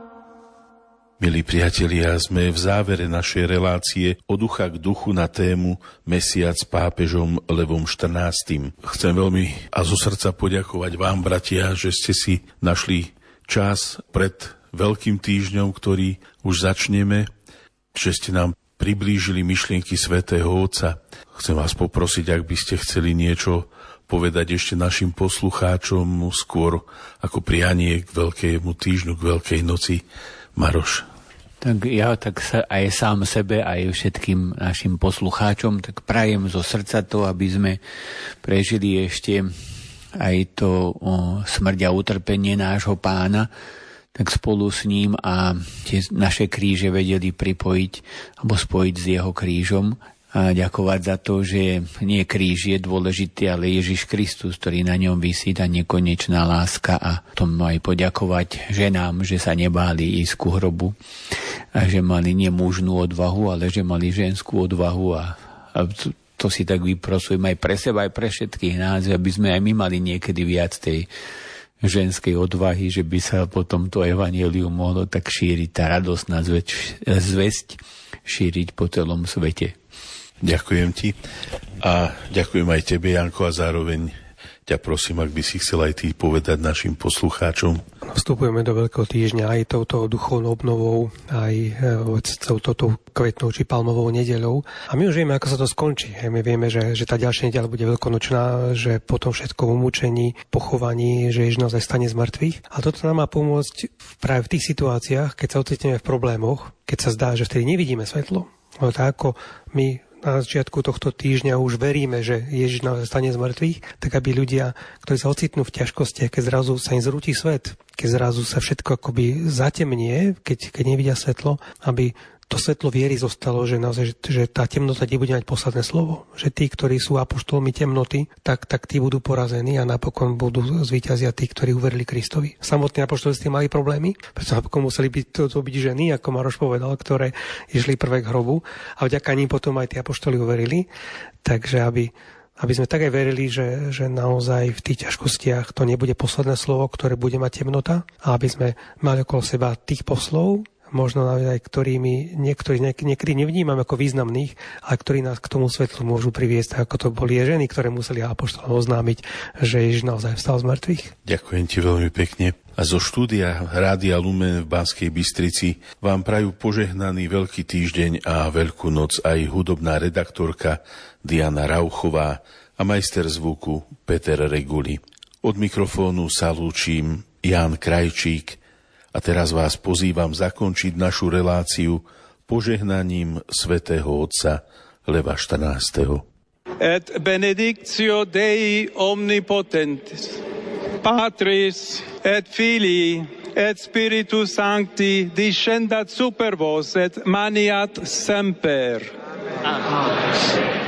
Milí priatelia, sme v závere našej relácie Od ducha k duchu na tému Mesiac s pápežom Levom XIV. Chcem veľmi a zo srdca poďakovať vám, bratia, že ste si našli čas pred Veľkým týždňom, ktorý už začneme, že ste nám priblížili myšlienky svätého Otca. Chcem vás poprosiť, ak by ste chceli niečo povedať ešte našim poslucháčom skôr ako prianie k Veľkému týždňu, k Veľkej noci. Maroš. Tak ja tak sa aj sám sebe, aj všetkým našim poslucháčom tak prajem zo srdca to, aby sme prežili ešte aj to smrť a utrpenie nášho Pána, tak spolu s ním a tie naše kríže vedeli pripojiť alebo spojiť s jeho krížom a ďakovať za to, že nie kríž je dôležitý, ale Ježiš Kristus, ktorý na ňom visí, tá nekonečná láska, a tomu aj poďakovať ženám, že sa nebáli ísť ku hrobu a že mali nie mužnú odvahu, ale že mali ženskú odvahu a to si tak vyprosujem aj pre seba, aj pre všetkých nás, aby sme aj my mali niekedy viac tej ženskej odvahy, že by sa potom to evanjelium mohlo tak šíriť, tá radosná zvesť šíriť po celom svete. Ďakujem ti a ďakujem aj tebe, Janko, a zároveň ťa prosím, ak by si chcel aj ty povedať našim poslucháčom. Vstupujeme do Veľkého týždňa aj touto duchovnou obnovou, aj touto kvetnou či palmovou nedeľou. A my už vieme, ako sa to skončí. My vieme, že tá ďalšia nedeľa bude veľkonočná, že po tom všetkom umúčení, pochovaní, že Ježiš naozaj stane z mŕtvych. A toto nám má pomôcť práve v tých situáciách, keď sa ocitneme v problémoch, keď sa zdá, že vtedy nevidíme svetlo. Ale tak ako my na začiatku tohto týždňa už veríme, že Ježiš naozaj stane z mŕtvych, tak aby ľudia, ktorí sa ocitnú v ťažkostiach, keď zrazu sa im zrúti svet, keď zrazu sa všetko akoby zatemnie, keď nevidia svetlo, aby to svetlo viery zostalo, že naozaj, že tá temnota nebude mať posledné slovo. Že tí, ktorí sú apoštolmi temnoty, tak tí budú porazení a napokon budú zvíťazia tí, ktorí uverili Kristovi. Samotní apoštoli s tým mali problémy, pretože napokon museli byť ženy, ako Maroš povedal, ktoré išli prvé k hrobu a vďaka ním potom aj tí apoštoli uverili. Takže aby sme tak aj verili, že naozaj v tých ťažkostiach to nebude posledné slovo, ktoré bude mať temnota, a aby sme mali okolo seba tých poslov, možno aj ktorými niekedy nevnímame ako významných, ale ktorí nás k tomu svetlu môžu priviesť, ako to boli ženy, ktoré museli apoštolom oznámiť, že Ježiš naozaj vstal z mŕtvych. Ďakujem ti veľmi pekne. A zo štúdia Rádia Lumen v Banskej Bystrici vám prajú požehnaný Veľký týždeň a Veľkú noc aj hudobná redaktorka Diana Rauchová a majster zvuku Peter Reguli. Od mikrofónu sa lúčim Ján Krajčík. A teraz vás pozývam zakončiť našu reláciu požehnaním svätého Otca Leva XIV. Et benedictio Dei omnipotentis, Patris et Filii et Spiritus Sancti descendat super vos et maniat semper. Amen.